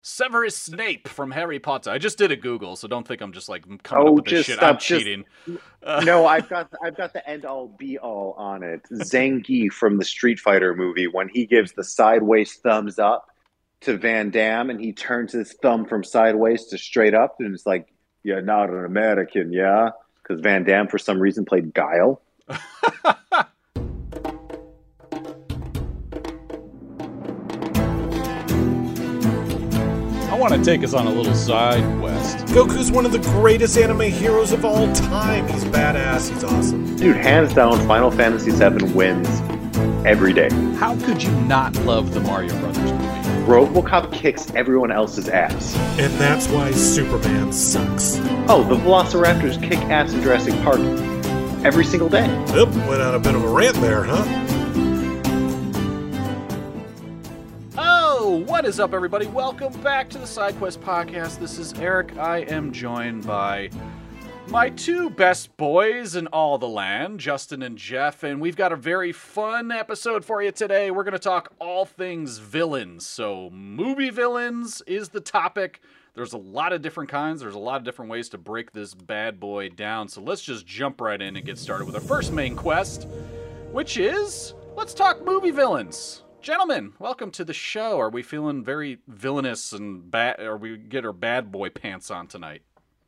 Severus Snape from Harry Potter. I just did a Google, so don't think I'm just like coming up Oh, with this just shit. I'm stop. Just cheating. Uh, no. I've got the end all be all on it. Zangief from the Street Fighter movie when he gives the sideways thumbs up to Van Damme and he turns his thumb from sideways to straight up and it's like, "You're not an American, yeah?" Because Van Damme for some reason played Guile. I want to take us on a little side quest. Goku's one of the greatest anime heroes of all time. He's badass. He's awesome. Dude, hands down, Final Fantasy VII wins every day. How could you not love the Mario Brothers movie? RoboCop kicks everyone else's ass. And that's why Superman sucks. Oh, the Velociraptors kick ass in Jurassic Park every single day. Yep, went on a bit of a rant there, huh? What is up, everybody? Welcome back to the SideQuest Podcast. This is Eric. I am joined by my two best boys in all the land, Justin and Jeff, and we've got a very fun episode for you today. We're going to talk all things villains. So, movie villains is the topic. There's a lot of different kinds. There's a lot of different ways to break this bad boy down. So let's just jump right in and get started with our first main quest, which is, let's talk movie villains. Gentlemen, welcome to the show. Are we feeling very villainous and bad? Or we get our bad boy pants on tonight?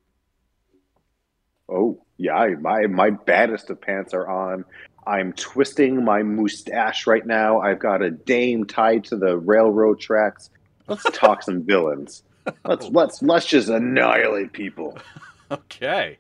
Oh, yeah, my baddest of pants are on. I'm twisting my mustache right now. I've got a dame tied to the railroad tracks. Let's talk some villains. Let's just annihilate people. Okay,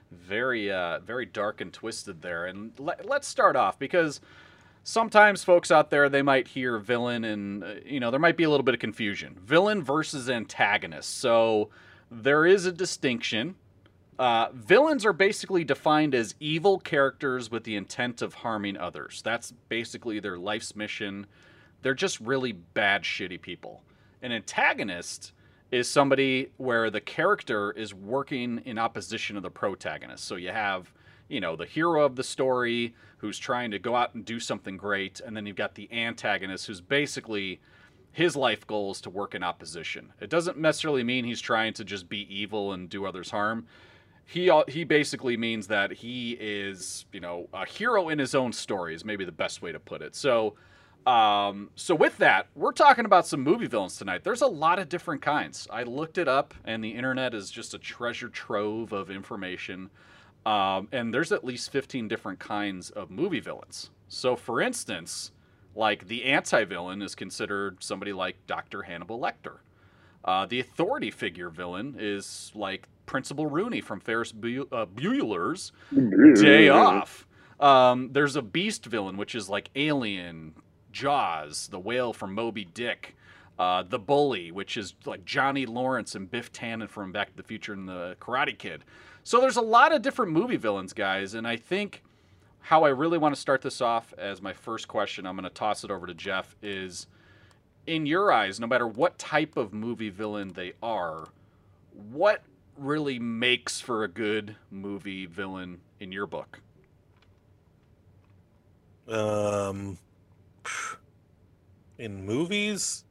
very dark and twisted there. And let's start off because sometimes folks out there, they might hear villain and, there might be a little bit of confusion. Villain versus antagonist. So there is a distinction. Villains are basically defined as evil characters with the intent of harming others. That's basically their life's mission. They're just really bad, shitty people. An antagonist is somebody where the character is working in opposition of the protagonist. So you have the hero of the story who's trying to go out and do something great, and then you've got the antagonist who's basically his life goal is to work in opposition. It doesn't necessarily mean he's trying to just be evil and do others harm. He basically means that he is, a hero in his own story is maybe the best way to put it. So with that, we're talking about some movie villains tonight. There's a lot of different kinds. I looked it up, and the internet is just a treasure trove of information. And there's at least 15 different kinds of movie villains. So, for instance, like the anti-villain is considered somebody like Dr. Hannibal Lecter. The authority figure villain is like Principal Rooney from Ferris Bueller's Day Off. There's a beast villain, which is like Alien, Jaws, the whale from Moby Dick. The bully, which is like Johnny Lawrence and Biff Tannen from Back to the Future and the Karate Kid. So there's a lot of different movie villains, guys, and I think how I really want to start this off as my first question, I'm going to toss it over to Jeff, is in your eyes, no matter what type of movie villain they are, what really makes for a good movie villain in your book? In movies,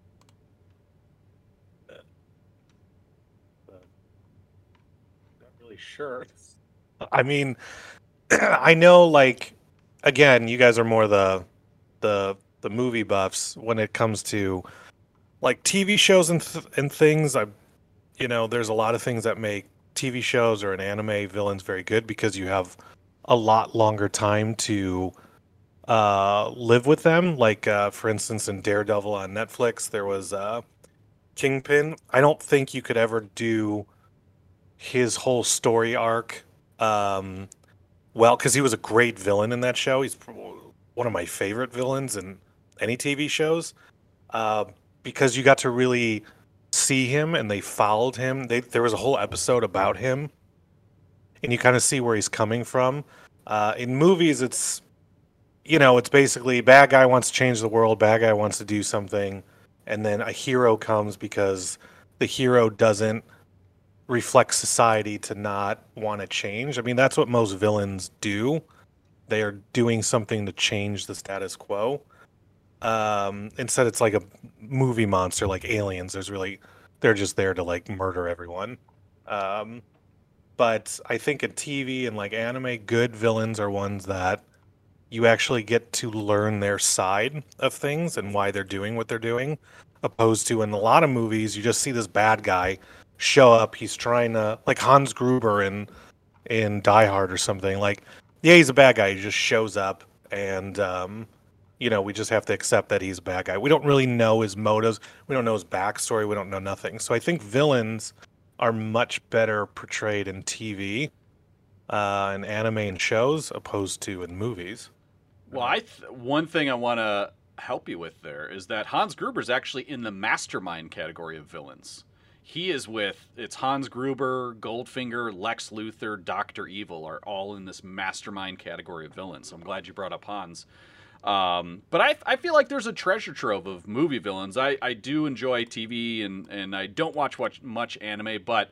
sure. I mean, I know, like, again, you guys are more the movie buffs when it comes to like TV shows and things. There's a lot of things that make TV shows or an anime villains very good because you have a lot longer time to live with them. Like, for instance, in Daredevil on Netflix, there was Kingpin. I don't think you could ever do his whole story arc because he was a great villain in that show. He's one of my favorite villains in any TV shows because you got to really see him and they followed him. There was a whole episode about him and you kind of see where he's coming from. In movies, it's basically bad guy wants to change the world, bad guy wants to do something, and then a hero comes because the hero doesn't reflect society to not want to change. I mean, that's what most villains do. They are doing something to change the status quo. Instead, it's like a movie monster like Aliens. They're just there to like murder everyone. Um, but I think in TV and like anime, good villains are ones that you actually get to learn their side of things and why they're doing what they're doing, opposed to in a lot of movies you just see this bad guy show up. He's trying to, like Hans Gruber in Die Hard or something. Like, yeah, he's a bad guy. He just shows up, and we just have to accept that he's a bad guy. We don't really know his motives. We don't know his backstory. We don't know nothing. So I think villains are much better portrayed in TV, and anime and shows, opposed to in movies. Well, one thing I want to help you with there is that Hans Gruber's actually in the mastermind category of villains. He is it's Hans Gruber, Goldfinger, Lex Luthor, Dr. Evil are all in this mastermind category of villains. So I'm glad you brought up Hans. But I feel like there's a treasure trove of movie villains. I do enjoy TV and I don't watch much anime, but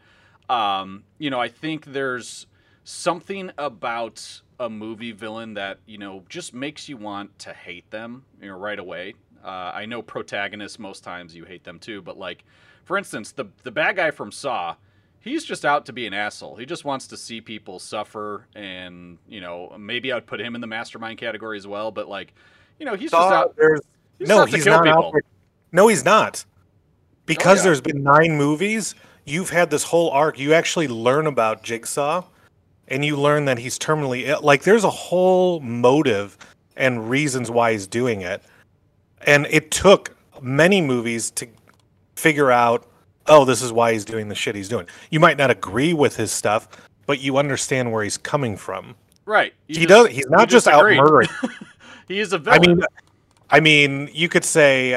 I think there's something about a movie villain that just makes you want to hate them right away. I know protagonists, most times you hate them too, but like for instance the bad guy from Saw, he's just out to be an asshole. He just wants to see people suffer, and maybe I'd put him in the mastermind category as well, but like he's Saw, just out he's out to he's kill not people. out there. No, he's not, because yeah. there's been 9 movies. You've had this whole arc. You actually learn about Jigsaw, and you learn that he's terminally ill. Like, there's a whole motive and reasons why he's doing it. And it took many movies to figure out, oh, this is why he's doing the shit he's doing. You might not agree with his stuff, but you understand where he's coming from. Right. He's not just out murdering. He is a villain. I mean, you could say,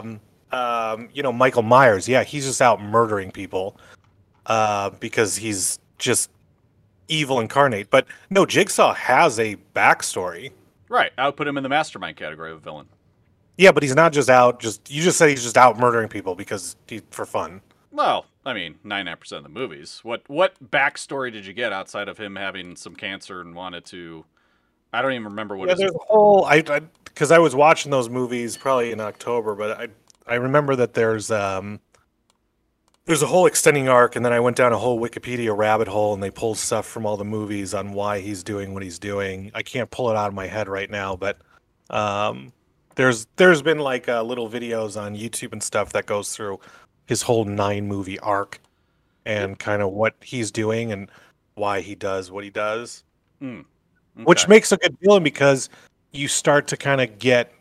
Michael Myers. Yeah, he's just out murdering people because he's just evil incarnate. But no, Jigsaw has a backstory. Right. I would put him in the mastermind category of a villain. Yeah, but he's not just out. You just said he's just out murdering people because for fun. Well, I mean, 99% of the movies. What backstory did you get outside of him having some cancer and wanted to? I don't even remember what. Yeah, there's a whole. Because I was watching those movies probably in October, but I remember that there's a whole extending arc, and then I went down a whole Wikipedia rabbit hole, and they pulled stuff from all the movies on why he's doing what he's doing. I can't pull it out of my head right now, but there's been like little videos on YouTube and stuff that goes through his whole 9 movie arc and kind of what he's doing and why he does what he does. Okay. Which makes a good villain because you start to kind of get,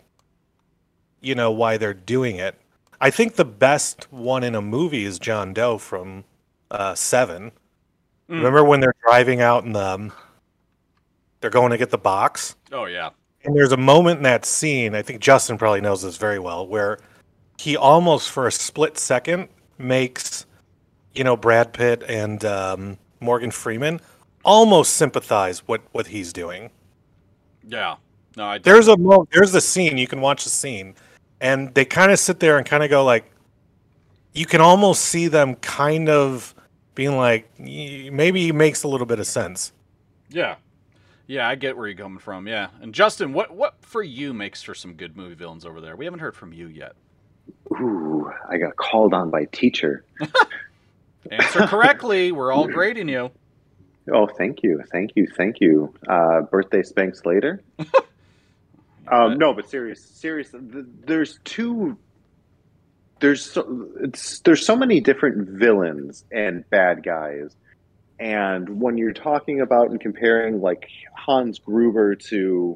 why they're doing it. I think the best one in a movie is John Doe from Seven. Remember when they're driving out and they're going to get the box? Oh, yeah. And there's a moment in that scene, I think Justin probably knows this very well, where he almost for a split second makes, Brad Pitt and Morgan Freeman almost sympathize what he's doing. Yeah. No, there's the scene, you can watch the scene, and they kind of sit there and kind of go like, you can almost see them kind of being like, maybe he makes a little bit of sense. Yeah. Yeah, I get where you're coming from, yeah. And Justin, what for you makes for some good movie villains over there? We haven't heard from you yet. Ooh, I got called on by teacher. Answer correctly. We're all grading you. Oh, thank you. Birthday spanks later. No, but serious. There's so many different villains and bad guys. And when you're talking about and comparing like Hans Gruber to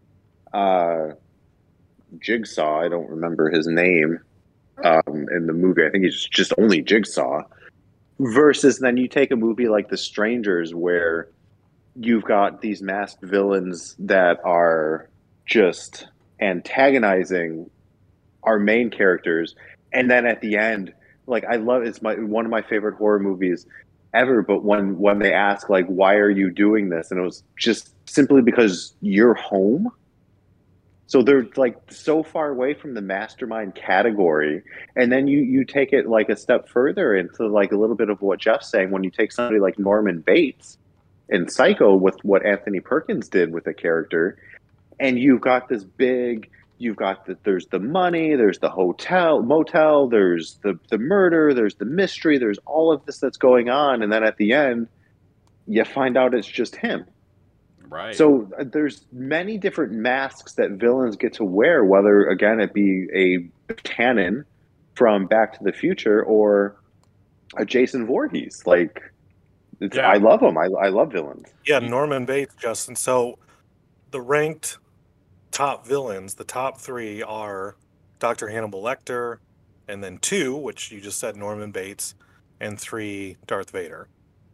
Jigsaw, I don't remember his name in the movie. I think he's just only Jigsaw. Versus then you take a movie like The Strangers where you've got these masked villains that are just antagonizing our main characters. And then at the end, like it's one of my favorite horror movies ever, but when they ask like, why are you doing this? And it was just simply because you're home. So they're like so far away from the mastermind category. And then you take it like a step further into like a little bit of what Jeff's saying, when you take somebody like Norman Bates in Psycho with what Anthony Perkins did with the character, and you've got this big you've got there's the money, there's the hotel motel, there's the murder, there's the mystery, there's all of this that's going on, and then at the end you find out it's just him. Right. So there's many different masks that villains get to wear, whether again it be a canon from Back to the Future or a Jason Voorhees. Like, Yeah. I love them. I love villains. Yeah, Norman Bates, Justin. So the ranked top villains, the top 3 are Dr. Hannibal Lecter, and then 2, which you just said, Norman Bates, and 3, Darth Vader.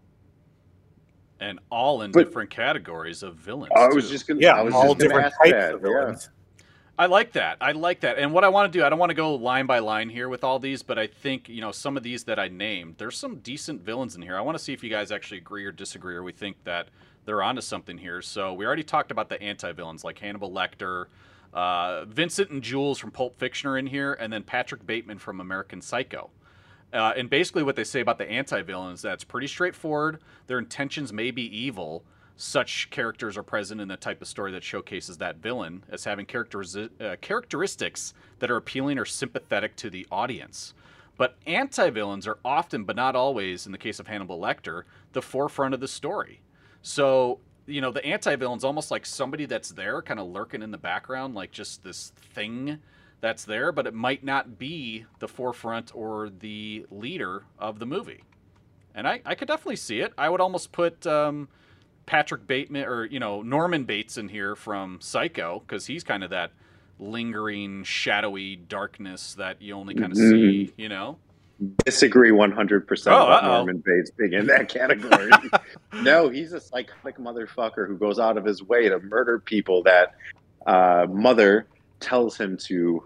And all in different categories of villains. I was too. just gonna, Yeah, I was all just gonna different ask types that. of villains. I like that. I like that. And what I want to do, I don't want to go line by line here with all these, but I think, some of these that I named, there's some decent villains in here. I want to see if you guys actually agree or disagree, or we think that they're onto something here. So we already talked about the anti-villains like Hannibal Lecter, Vincent and Jules from Pulp Fiction are in here, and then Patrick Bateman from American Psycho. And basically what they say about the anti-villains, that's pretty straightforward. Their intentions may be evil. Such characters are present in the type of story that showcases that villain as having characteristics that are appealing or sympathetic to the audience. But anti-villains are often, but not always, in the case of Hannibal Lecter, the forefront of the story. So, the anti-villain's almost like somebody that's there, kind of lurking in the background, like just this thing that's there, but it might not be the forefront or the leader of the movie. And I could definitely see it. I would almost put Patrick Bateman or Norman Bates in here from Psycho, because he's kind of that lingering shadowy darkness that you only kind of see. Disagree 100% about uh-oh. Norman Bates being in that category. No, he's a psychotic motherfucker who goes out of his way to murder people that mother tells him to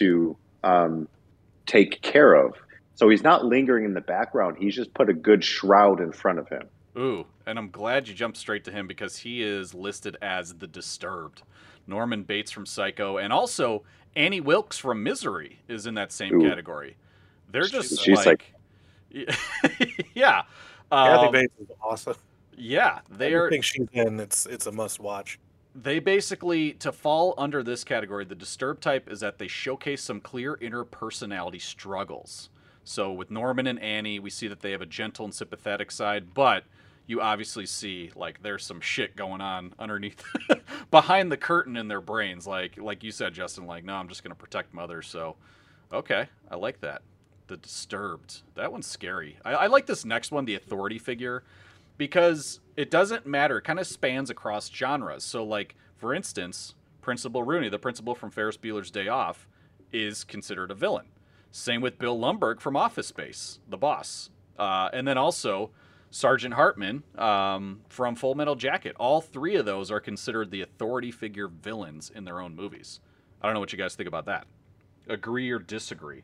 take care of. So he's not lingering in the background. He's just put a good shroud in front of him. Ooh, and I'm glad you jumped straight to him, because he is listed as the Disturbed. Norman Bates from Psycho, and also Annie Wilkes from Misery is in that same category. They're just she's like yeah. Kathy Bates is awesome. Yeah, I think she's in. It's a must watch. They basically, to fall under this category, the Disturbed type is that they showcase some clear inner personality struggles. So with Norman and Annie, we see that they have a gentle and sympathetic side, but you obviously see like there's some shit going on underneath, behind the curtain in their brains. Like you said, Justin, like, no, I'm just going to protect Mother. So, okay, I like that. The Disturbed. That one's scary. I like this next one, the authority figure, because it doesn't matter. It kind of spans across genres. So, like, for instance, Principal Rooney, the principal from Ferris Bueller's Day Off, is considered a villain. Same with Bill Lumbergh from Office Space, the boss. And then also Sergeant Hartman from Full Metal Jacket. All 3 of those are considered the authority figure villains in their own movies. I don't know what you guys think about that. Agree or disagree?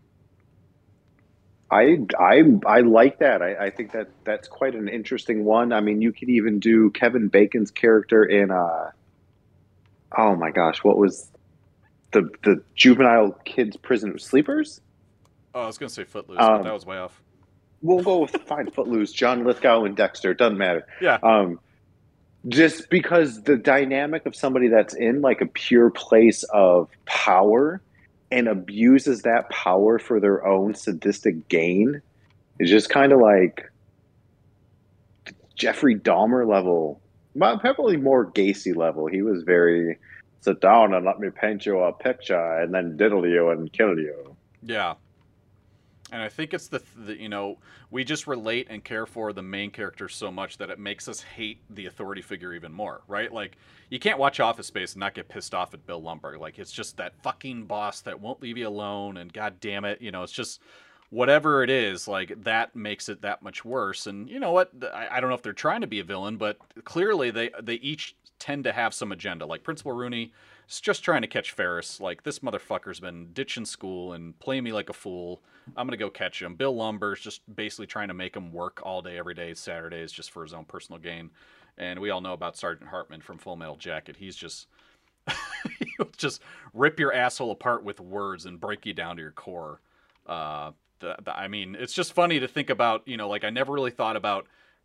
I like that. I think that's quite an interesting one. I mean, you could even do Kevin Bacon's character in oh my gosh, what was the juvenile kids prison sleepers? Oh, I was gonna say Footloose, but that was way off. We'll go with fine Footloose, John Lithgow and Dexter. Doesn't matter. Yeah. Just because the dynamic of somebody that's in like a pure place of power and abuses that power for their own sadistic gain is just kind of like Jeffrey Dahmer level, probably more Gacy level. He was very sit down and let me paint you a picture and then diddle you and kill you. Yeah. And I think it's the we just relate and care for the main character so much that it makes us hate the authority figure even more, right? Like, you can't watch Office Space and not get pissed off at Bill Lumbergh. Like, it's just that fucking boss that won't leave you alone, and god damn it, it's just whatever it is, like, that makes it that much worse. And you know what? I don't know if they're trying to be a villain, but clearly they each tend to have some agenda. Like, Principal Rooney is just trying to catch Ferris. Like, this motherfucker's been ditching school and playing me like a fool. I'm going to go catch him. Bill Lumbergh's just basically trying to make him work all day, every day, Saturdays, just for his own personal gain. And we all know about Sergeant Hartman from Full Metal Jacket. He's just, he'll just rip your asshole apart with words and break you down to your core. I mean, it's just funny to think about, like, I never really thought about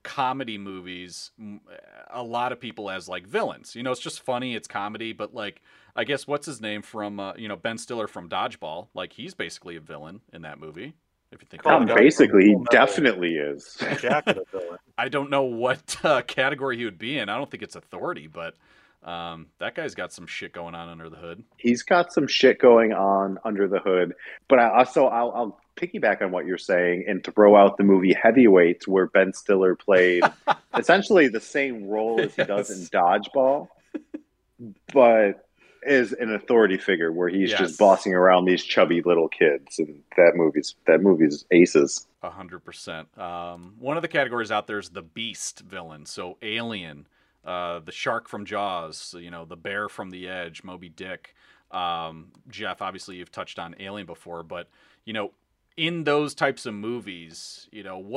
comedy movies, a lot of people as like villains. It's just funny, it's comedy, but like I guess what's his name from Ben Stiller from Dodgeball, like he's basically a villain in that movie. If you think about it. Basically, he definitely is. Jacket of villain. I don't know what category he would be in. I don't think it's authority, but that guy's got some shit going on under the hood. He's got some shit going on under the hood. But I'll piggyback on what you're saying and throw out the movie Heavyweights, where Ben Stiller played essentially the same role as he does in Dodgeball, but is an authority figure where he's just bossing around these chubby little kids. And that movie's aces. 100%. One of the categories out there is the Beast villain. So Alien, the shark from Jaws, the bear from The Edge, Moby Dick. Jeff, obviously you've touched on Alien before, but in those types of movies,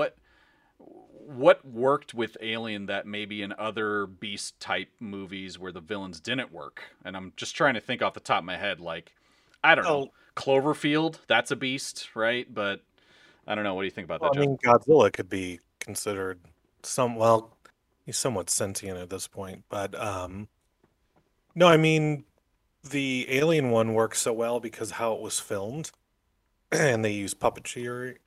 what worked with Alien that maybe in other Beast type movies where the villains didn't work? And I'm just trying to think off the top of my head, like, I don't know, Cloverfield, that's a beast, right? But I don't know. What do you think about that, Jeff? I mean, Godzilla could be considered he's somewhat sentient at this point, but no, I mean, the Alien one works so well because how it was filmed, and they use puppeteering,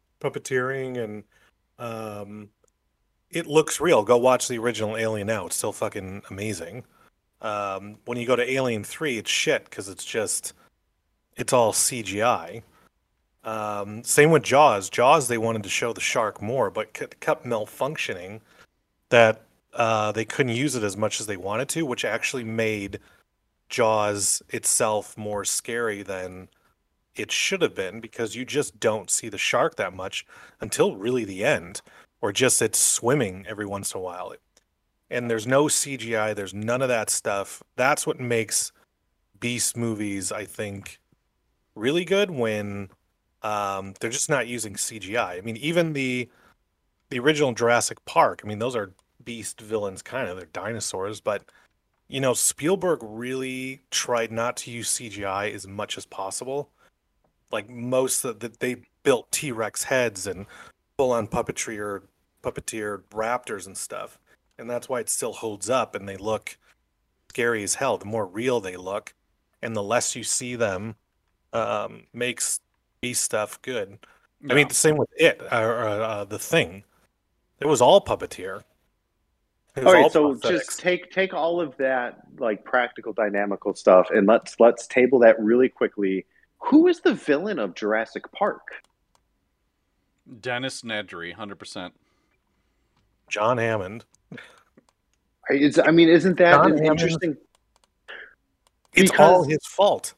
and it looks real. Go watch the original Alien now; it's still fucking amazing. When you go to Alien 3, it's shit because it's all CGI. Same with Jaws. Jaws, they wanted to show the shark more, but kept malfunctioning. That they couldn't use it as much as they wanted to, which actually made Jaws itself more scary than it should have been, because you just don't see the shark that much until really the end, or just it's swimming every once in a while. And there's no CGI, there's none of that stuff. That's what makes Beast movies, I think, really good, when they're just not using CGI. I mean, even the original Jurassic Park, I mean, those are Beast villains, kind of. They're dinosaurs, but Spielberg really tried not to use CGI as much as possible. Like most of they built T-Rex heads and full-on puppeteered raptors and stuff, and that's why it still holds up and they look scary as hell. The more real they look, and the less you see them, makes Beast stuff good. No. I mean, the same with The Thing. It was all puppeteer. All right, so just take all of that like practical, dynamical stuff, and let's table that really quickly. Who is the villain of Jurassic Park? Dennis Nedry, 100%. John Hammond. Isn't that John interesting? It's all his fault.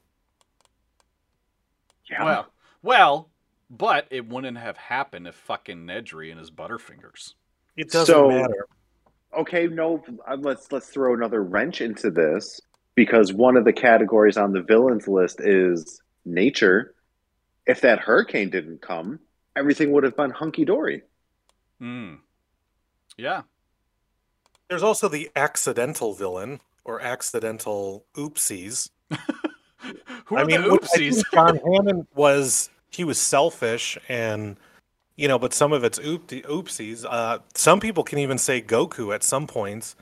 Yeah. Well, but it wouldn't have happened if fucking Nedry and his Butterfingers. It doesn't matter. Okay, no, let's throw another wrench into this, because one of the categories on the villains list is nature. If that hurricane didn't come, everything would have been hunky-dory. Yeah. There's also the accidental villain, or accidental oopsies. Who are the oopsies? John Hammond was selfish, and but some of it's oopsies. Some people can even say Goku at some points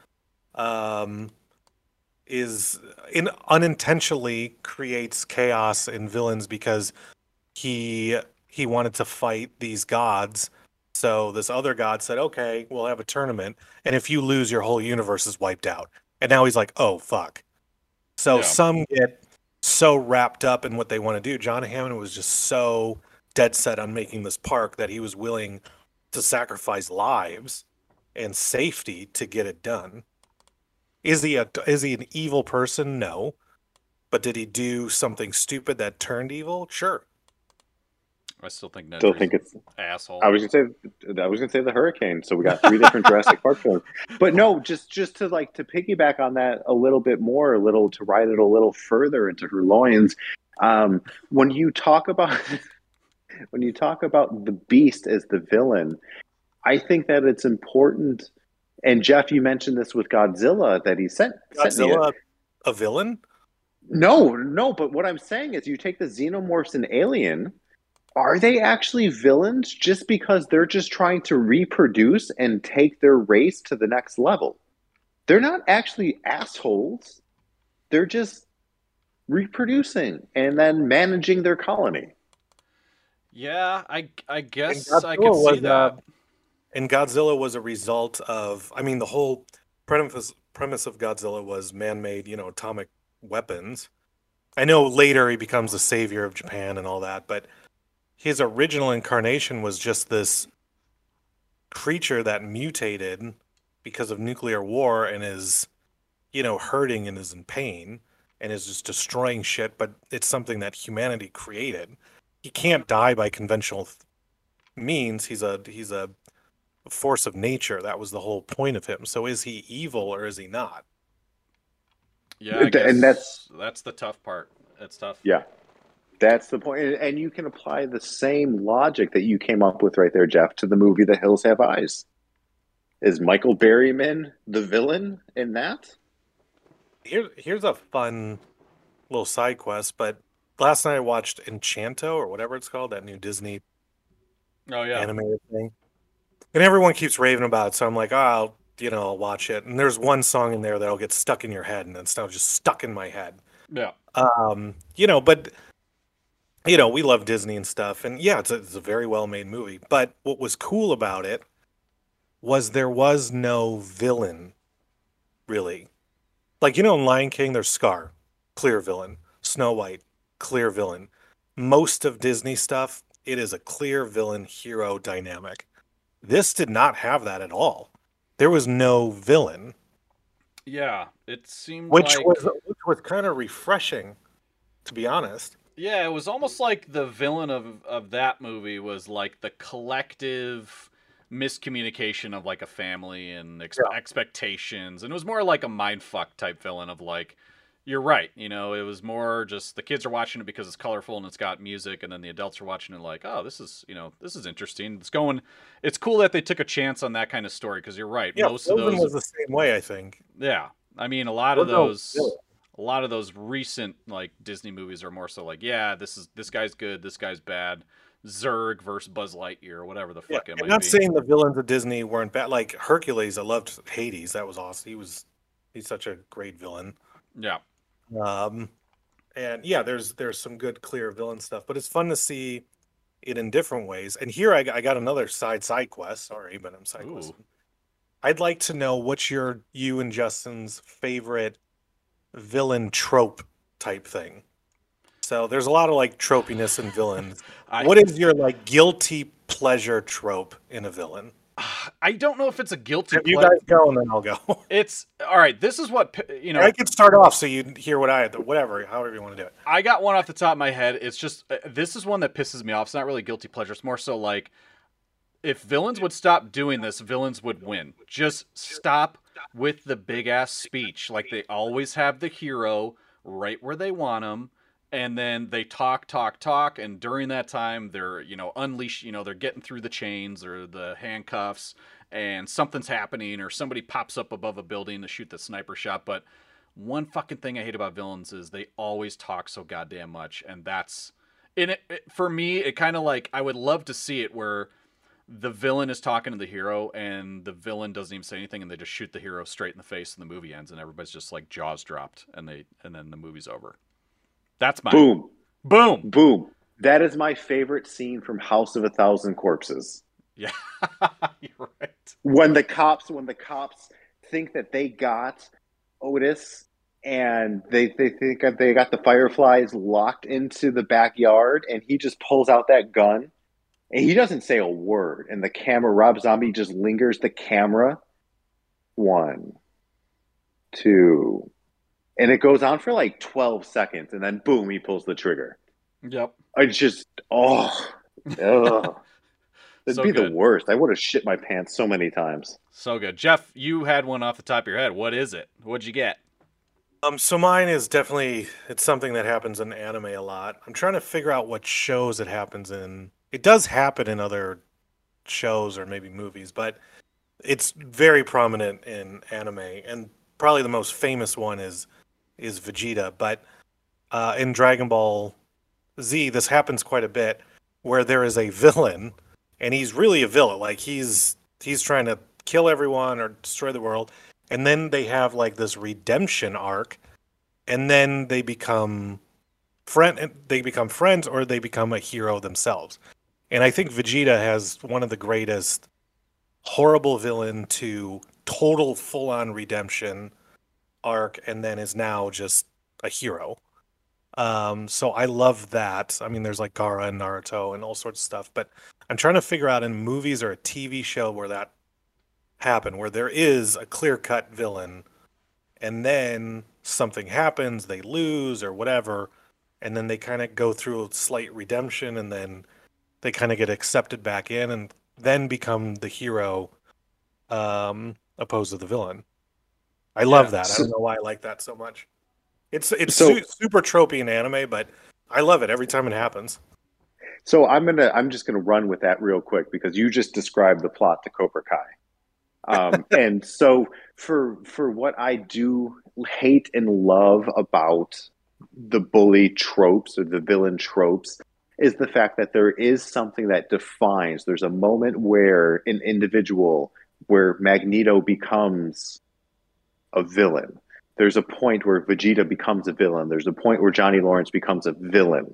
unintentionally creates chaos in villains because he wanted to fight these gods. So this other god said, okay, we'll have a tournament, and if you lose, your whole universe is wiped out. And now he's like, oh, fuck. So some get so wrapped up in what they want to do. John Hammond was just so dead set on making this park that he was willing to sacrifice lives and safety to get it done. Is he an evil person? No. But did he do something stupid that turned evil? Sure. I still think it's asshole. I was gonna say the hurricane. So we got 3 different Jurassic Park films. But no, just to piggyback on that a little bit more, to ride it a little further into her loins. When you talk about the Beast as the villain, I think that it's important. And Jeff, you mentioned this with Godzilla, that he sent Godzilla a villain. No. But what I'm saying is, you take the xenomorphs in Alien, are they actually villains just because they're just trying to reproduce and take their race to the next level? They're not actually assholes. They're just reproducing and then managing their colony. Yeah, I And guess I could Godzilla see was that. Godzilla was a result of, I mean, the whole premise of Godzilla was man-made, atomic weapons. I know later he becomes the savior of Japan and all that, but his original incarnation was just this creature that mutated because of nuclear war and is, hurting and is in pain and is just destroying shit, but it's something that humanity created. He can't die by conventional means. He's a force of nature. That was the whole point of him. So is he evil or is he not? Yeah, I And that's, guess that's the tough part. It's tough. yeah, that's the point. And you can apply the same logic that you came up with right there, Jeff, to the movie The Hills Have Eyes. Is Michael Berryman the villain in that? Here's a fun little side quest, but last night I watched Enchanto or whatever it's called, that new Disney Oh yeah. animated thing. And everyone keeps raving about it, so I'm like, oh, I'll watch it. And there's one song in there that'll get stuck in your head, and it's now just stuck in my head. Yeah. But we love Disney and stuff, and yeah, it's a very well made movie. But what was cool about it was there was no villain, really. Like, in Lion King, there's Scar, clear villain. Snow White, clear villain. Most of Disney stuff, it is a clear villain hero dynamic. This did not have that at all. There was no villain, Yeah, it seemed which like was kind of refreshing, to be honest. yeah, it was almost like the villain of that movie was like the collective miscommunication of like a family and Yeah. expectations, and it was more like a mind fuck type villain of like, you're right, it was more just the kids are watching it because it's colorful and it's got music, and then the adults are watching it like, oh, this is interesting. It's cool that they took a chance on that kind of story because you're right, Yeah, most of Frozen those, was the same way, I think. yeah, I mean There was no villain. a lot of those recent like Disney movies are more so like, yeah, this guy's good, this guy's bad. Zurg versus Buzz Lightyear, or whatever the Yeah, fuck it I'm might not be. saying the villains of Disney weren't bad. Like Hercules, I loved Hades. That was awesome. He's such a great villain. Yeah. Um, and yeah, there's some good clear villain stuff, but it's fun to see it in different ways. And here I got another side quest. Sorry, but I'm side Ooh. questing. I'd like to know what's you and Justin's favorite villain trope type thing. So there's a lot of like tropiness in villains. I What is your like guilty pleasure trope in a villain? I don't know if it's a guilty If you pleasure. guys go, and then I'll go. It's all right. This is what I can start off so you hear whatever, however you want to do it. I got one off the top of my head. It's just this is one that pisses me off. It's not really guilty pleasure. It's more so like if villains would stop doing this, villains would win. Just stop with the big ass speech. Like they always have the hero right where they want him, and then they talk, and during that time they're unleash. They're getting through the chains or the handcuffs, and something's happening, or somebody pops up above a building to shoot the sniper shot. But one fucking thing I hate about villains is they always talk so goddamn much, and that's in it for me. It kind of like I would love to see it where the villain is talking to the hero and the villain doesn't even say anything and they just shoot the hero straight in the face and the movie ends and everybody's just like jaws dropped and then the movie's over. That's my Boom, boom. boom. That is my favorite scene from House of a Thousand Corpses. Yeah. You're right. When the cops think that they got Otis and they think that they got the Fireflies locked into the backyard, and he just pulls out that gun and he doesn't say a word, and the camera, Rob Zombie just lingers the camera. 1, 2, and it goes on for like 12 seconds, and then boom, he pulls the trigger. Yep. I just ugh. It'd So be good. the worst. I would have shit my pants so many times. So good. Jeff, you had one off the top of your head. What is it? What'd you get? So mine is definitely, it's something that happens in anime a lot. I'm trying to figure out what shows it happens in. It does happen in other shows or maybe movies, but it's very prominent in anime, and probably the most famous one is Vegeta. But in Dragon Ball Z, this happens quite a bit. where there is a villain, and he's really a villain. Like he's trying to kill everyone or destroy the world, and then they have like this redemption arc, and then they become friends, or they become a hero themselves. And I think Vegeta has one of the greatest horrible villain to total full on redemption arc, and then is now just a hero. So I love that. I mean, there's like Gaara and Naruto and all sorts of stuff, but I'm trying to figure out in movies or a TV show where that happened, where there is a clear cut villain, and then something happens, they lose or whatever, and then they kind of go through a slight redemption, and then they kind of get accepted back in, and then become the hero, opposed to the villain. I love that. I don't know why I like that so much. It's super tropey in anime, but I love it every time it happens. So I'm just gonna run with that real quick because you just described the plot to Cobra Kai. And so for what I do hate and love about the bully tropes or the villain tropes is the fact that there is something that defines. There's a moment where an individual, where Magneto becomes a villain. There's a point where Vegeta becomes a villain. There's a point where Johnny Lawrence becomes a villain.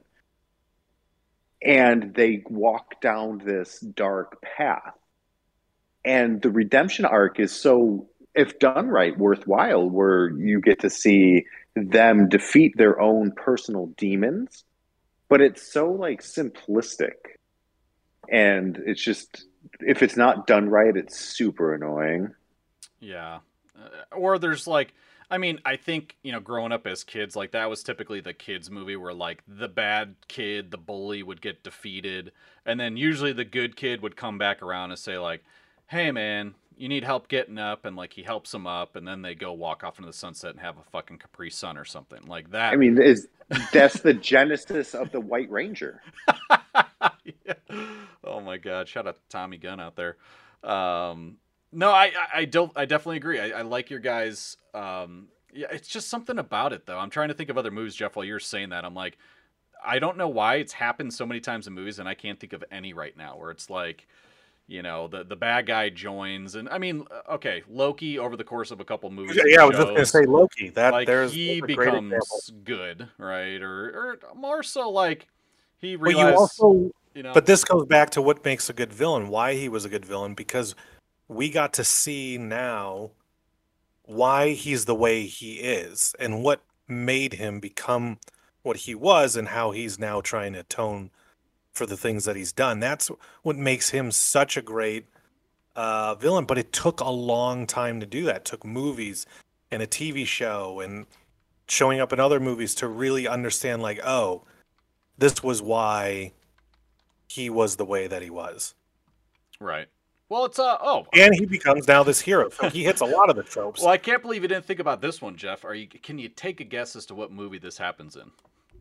And they walk down this dark path. And the redemption arc is so, if done right, worthwhile, where you get to see them defeat their own personal demons. But it's so like simplistic. And it's just, if it's not done right, it's super annoying. Yeah. Or there's like, I mean, I think, growing up as kids, like that was typically the kids movie where like the bad kid, the bully would get defeated. And then usually the good kid would come back around and say like, hey man, you need help getting up. And like he helps them up. And then they go walk off into the sunset and have a fucking Capri Sun or something like that. I mean, that's the genesis of the White Ranger. Yeah. Oh my God. Shout out to Tommy Gunn out there. No, I definitely agree. I like your guys. Yeah, it's just something about it though. I'm trying to think of other movies, Jeff, while you're saying that. I'm like, I don't know why it's happened so many times in movies, and I can't think of any right now where it's like, the bad guy joins, and I mean, okay, Loki over the course of a couple movies. Yeah, I was just gonna say Loki. That like there's he becomes good, right? Or more so like he But realizes, but this goes back to what makes a good villain, why he was a good villain, because we got to see now why he's the way he is and what made him become what he was and how he's now trying to atone for the things that he's done. That's what makes him such a great villain. But it took a long time to do that. It took movies and a TV show and showing up in other movies to really understand, like, oh, this was why he was the way that he was. Right. Well, it's and he becomes now this hero. So he hits a lot of the tropes. Well, I can't believe you didn't think about this one, Jeff. Can you take a guess as to what movie this happens in?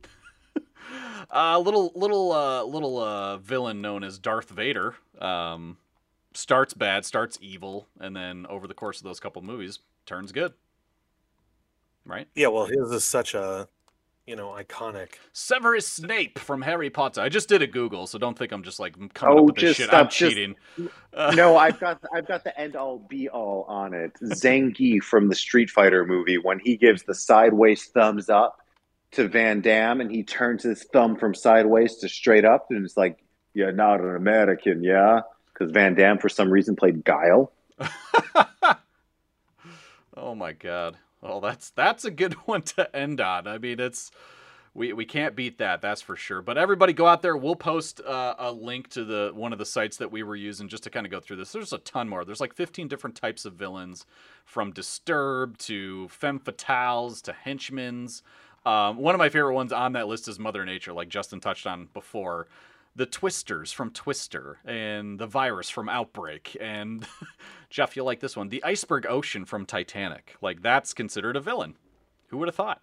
Little villain known as Darth Vader. Starts bad, starts evil, and then over the course of those couple movies, turns good. Right? Yeah, well, his is such a, iconic. Severus Snape from Harry Potter. I just did a Google, so don't think I'm just like coming up with this shit. I'm cheating. No, I've got the end all be all on it. Zangief from the Street Fighter movie, when he gives the sideways thumbs up to Van Damme, and he turns his thumb from sideways to straight up, and it's like, "You're not an American, yeah?" Because Van Damme, for some reason, played Guile. Oh my God. Well, that's a good one to end on. I mean, we can't beat that, that's for sure. But everybody go out there. We'll post a link to one of the sites that we were using just to kind of go through this. There's a ton more. There's like 15 different types of villains, from Disturbed to femme fatales to henchmen's. One of my favorite ones on that list is Mother Nature, like Justin touched on before. The Twisters from Twister, and the Virus from Outbreak, and Jeff, you'll like this one, the Iceberg Ocean from Titanic. Like, that's considered a villain. Who would have thought?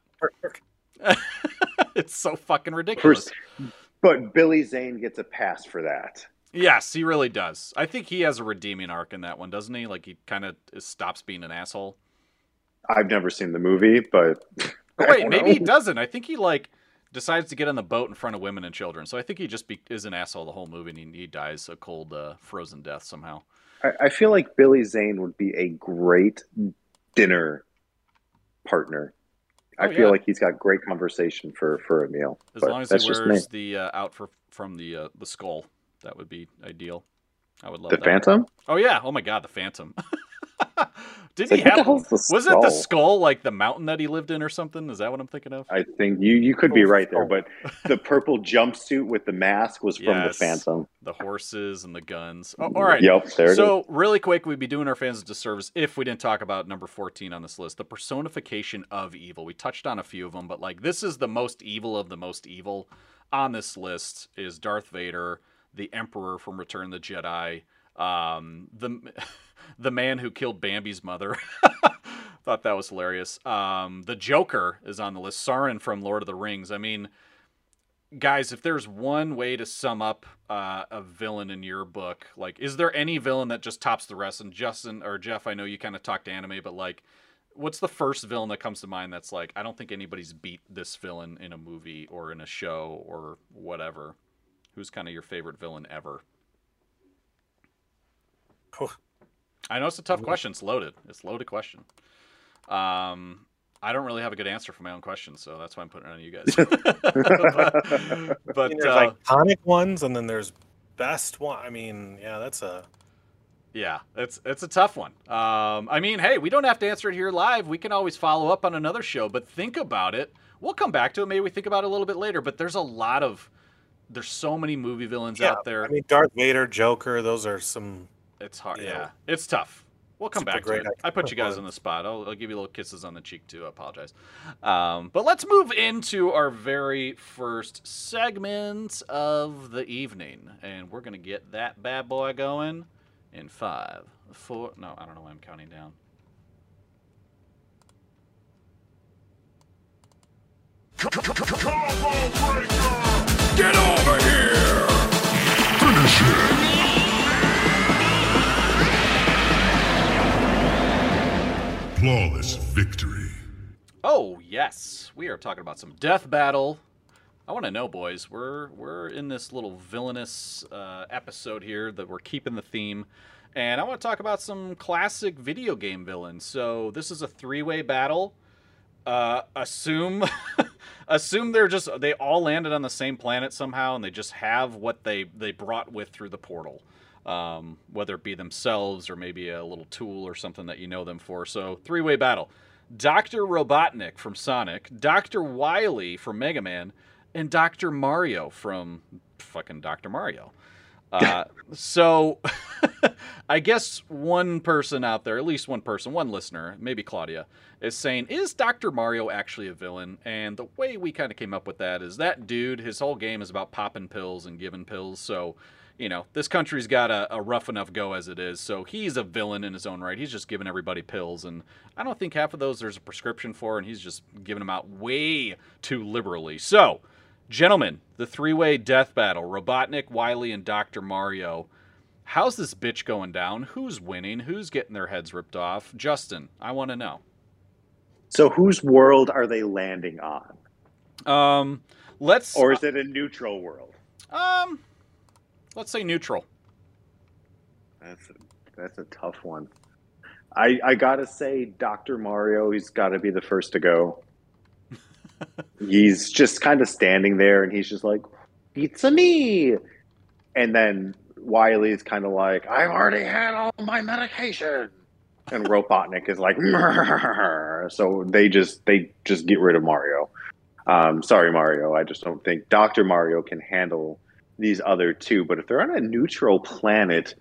It's so fucking ridiculous. But Billy Zane gets a pass for that. Yes, he really does. I think he has a redeeming arc in that one, doesn't he? Like, he kind of stops being an asshole. I've never seen the movie, but... Oh, wait, maybe he doesn't. I think he, like... decides to get on the boat in front of women and children. So I think he just is an asshole the whole movie, and he dies a cold, frozen death somehow. I feel like Billy Zane would be a great dinner partner. I feel like he's got great conversation for a meal. As long as he wears the from the skull, that would be ideal. I would love the Phantom. Oh yeah! Oh my God, the Phantom. Did he have? Was it the skull, like the mountain that he lived in, or something? Is that what I'm thinking of? I think you could be right there, but the purple jumpsuit with the mask was from the Phantom. The horses and the guns. Oh, all right. Yep. There it is. So really quick, we'd be doing our fans a disservice if we didn't talk about number 14 on this list, the personification of evil. We touched on a few of them, but like this is the most evil of the most evil on this list is Darth Vader, the Emperor from Return of the Jedi, the man who killed Bambi's mother. Thought that was hilarious. The Joker is on the list. Sauron from Lord of the Rings. I mean, guys, if there's one way to sum up a villain in your book, like, is there any villain that just tops the rest? And Justin or Jeff, I know you kind of talked anime, but like, what's the first villain that comes to mind that's like, I don't think anybody's beat this villain in a movie or in a show or whatever? Who's kind of your favorite villain ever? I know it's a tough question. It's loaded. It's a loaded question. I don't really have a good answer for my own question, so that's why I'm putting it on you guys. but there's iconic ones, and then there's best one. I mean, yeah, that's a... Yeah, it's a tough one. I mean, hey, we don't have to answer it here live. We can always follow up on another show, but think about it. We'll come back to it. Maybe we think about it a little bit later, but there's so many movie villains out there. I mean, Darth Vader, Joker, those are some... It's hard. Yeah, it's tough. We'll come back to it. I put you guys on the spot. I'll give you little kisses on the cheek, too. I apologize. But let's move into our very first segment of the evening. And we're going to get that bad boy going in 5, 4... No, I don't know why I'm counting down. Get over here! Finish it! Flawless victory. Oh, yes. We are talking about some death battle. I want to know, boys, we're in this little villainous episode here that we're keeping the theme. And I want to talk about some classic video game villains. So this is a 3-way battle. Assume they all landed on the same planet somehow, and they just have what they brought with through the portal. Whether it be themselves or maybe a little tool or something that you know them for. So 3-way battle. Dr. Robotnik from Sonic, Dr. Wily from Mega Man, and Dr. Mario from fucking Dr. Mario. So I guess one person out there, at least one person, one listener, maybe Claudia, is saying, is Dr. Mario actually a villain? And the way we kind of came up with that is that dude, his whole game is about popping pills and giving pills. So, you know, this country's got a rough enough go as it is. So he's a villain in his own right. He's just giving everybody pills. And I don't think half of those there's a prescription for, and he's just giving them out way too liberally. So, gentlemen, the 3-way death battle, Robotnik, Wily, and Dr. Mario. How's this bitch going down? Who's winning? Who's getting their heads ripped off? Justin, I want to know. So whose world are they landing on? Or is it a neutral world? Let's say neutral. That's a tough one. I gotta say, Dr. Mario, he's got to be the first to go. He's just kind of standing there, and he's just like, "Pizza me!" And then Wily's kind of like, "I've already had all my medication." And Robotnik is like, "Murr." So they just get rid of Mario. Sorry, Mario. I just don't think Dr. Mario can handle these other two. But if they're on a neutral planet,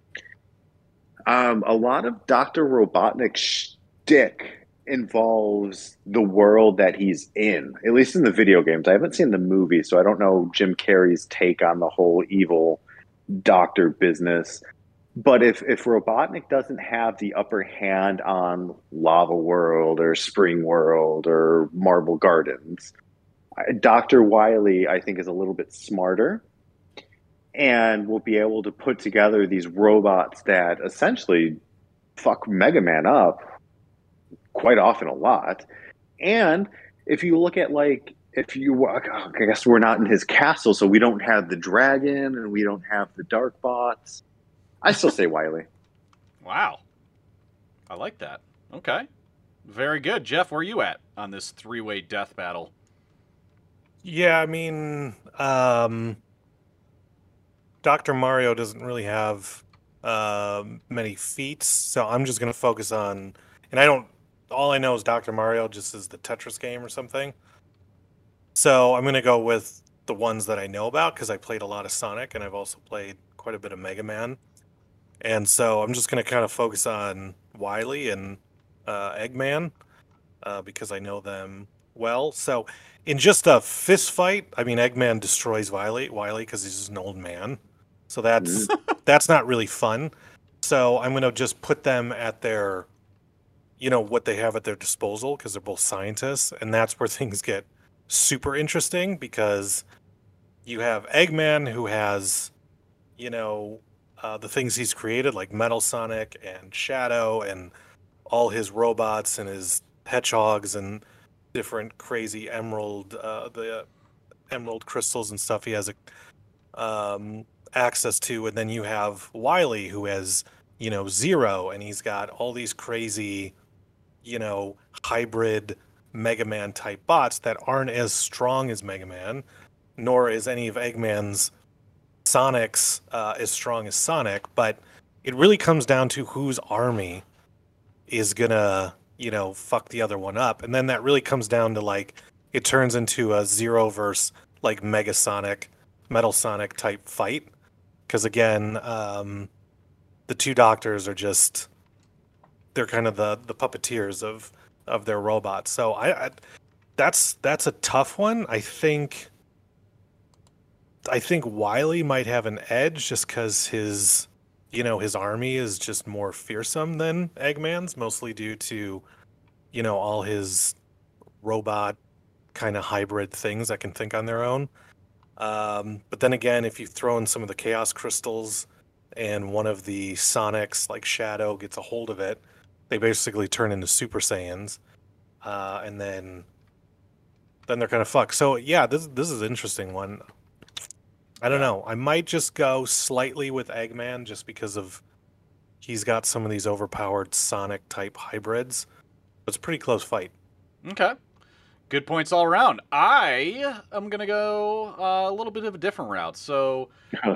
a lot of Dr. Robotnik's shtick involves the world that he's in, at least in the video games. I haven't seen the movie, so I don't know Jim Carrey's take on the whole evil doctor business. But if Robotnik doesn't have the upper hand on Lava World or Spring World or Marble Gardens, Dr. Wily, I think, is a little bit smarter and will be able to put together these robots that essentially fuck Mega Man up quite often a lot. And if you look at, like, if you, I guess we're not in his castle, so we don't have the dragon and we don't have the dark bots. I still say Wily. Wow. I like that. Okay. Very good. Jeff, where are you at on this three-way death battle? Yeah, I mean, Dr. Mario doesn't really have many feats, so I'm just going to focus on, and all I know is Dr. Mario just is the Tetris game or something. So I'm going to go with the ones that I know about because I played a lot of Sonic and I've also played quite a bit of Mega Man. And so I'm just going to kind of focus on Wily and Eggman because I know them well. So in just a fist fight, I mean, Eggman destroys Wily because he's just an old man. So that's not really fun. So I'm going to just put them at their, what they have at their disposal because they're both scientists. And that's where things get super interesting because you have Eggman who has, the things he's created like Metal Sonic and Shadow and all his robots and his hedgehogs and different crazy the emerald crystals and stuff he has access to. And then you have Wily who has, Zero, and he's got all these crazy, hybrid Mega Man type bots that aren't as strong as Mega Man, nor is any of Eggman's Sonic's as strong as Sonic, but it really comes down to whose army is gonna, fuck the other one up. And then that really comes down to it turns into a Zero versus Mega Sonic, Metal Sonic type fight. Because again, the two doctors are they're kind of the puppeteers of their robots. So that's a tough one. I think Wily might have an edge just because his army is just more fearsome than Eggman's, mostly due to, all his robot kind of hybrid things that can think on their own. But then again, if you throw in some of the Chaos Crystals and one of the Sonics, like Shadow, gets a hold of it, they basically turn into Super Saiyans. And then they're kind of fucked. So yeah, this is an interesting one. I don't know. I might just go slightly with Eggman just because he's got some of these overpowered Sonic type hybrids. It's a pretty close fight. Okay. Good points all around. I am going to go a little bit of a different route. So,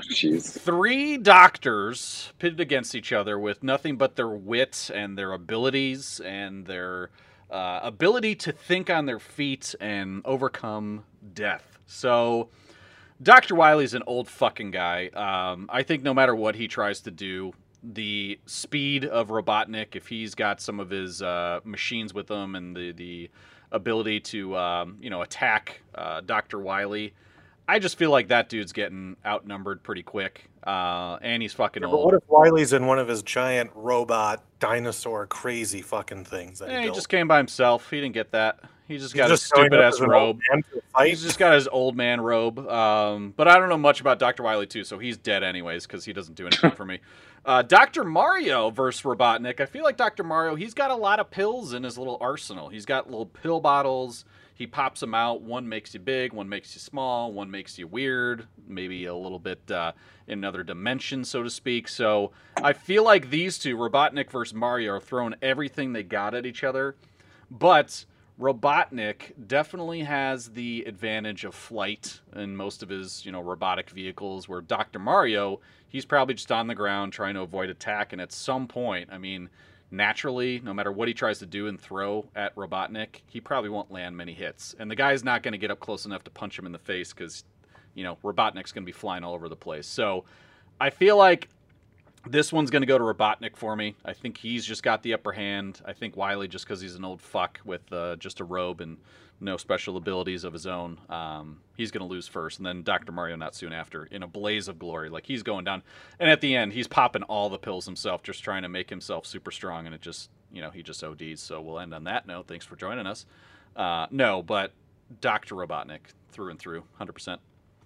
three doctors pitted against each other with nothing but their wit and their abilities and their ability to think on their feet and overcome death. So, Dr. Wily's an old fucking guy. I think no matter what he tries to do, the speed of Robotnik, if he's got some of his machines with him and the ability to attack Dr. Wily, I just feel like that dude's getting outnumbered pretty quick, and he's fucking old. But what if Wily's in one of his giant robot dinosaur crazy fucking things? He just came by himself. He didn't get that. He just got his stupid ass robe. He's just got his old man robe. But I don't know much about Dr. Wily too, so he's dead anyways because he doesn't do anything for me. Dr. Mario versus Robotnik. I feel like Dr. Mario, he's got a lot of pills in his little arsenal. He's got little pill bottles. He pops them out. One makes you big, one makes you small, one makes you weird, maybe a little bit in another dimension, so to speak. So I feel like these two, Robotnik versus Mario, are throwing everything they got at each other. But Robotnik definitely has the advantage of flight in most of his, robotic vehicles, where Dr. Mario, he's probably just on the ground trying to avoid attack. And at some point, naturally, no matter what he tries to do and throw at Robotnik, he probably won't land many hits. And the guy's not going to get up close enough to punch him in the face because, Robotnik's going to be flying all over the place. So I feel like this one's going to go to Robotnik for me. I think he's just got the upper hand. I think Wily, just because he's an old fuck with just a robe and no special abilities of his own, he's going to lose first. And then Dr. Mario not soon after in a blaze of glory. Like, he's going down. And at the end, he's popping all the pills himself, just trying to make himself super strong. And it just, he just ODs. So we'll end on that note. Thanks for joining us. No, but Dr. Robotnik through and through, 100%.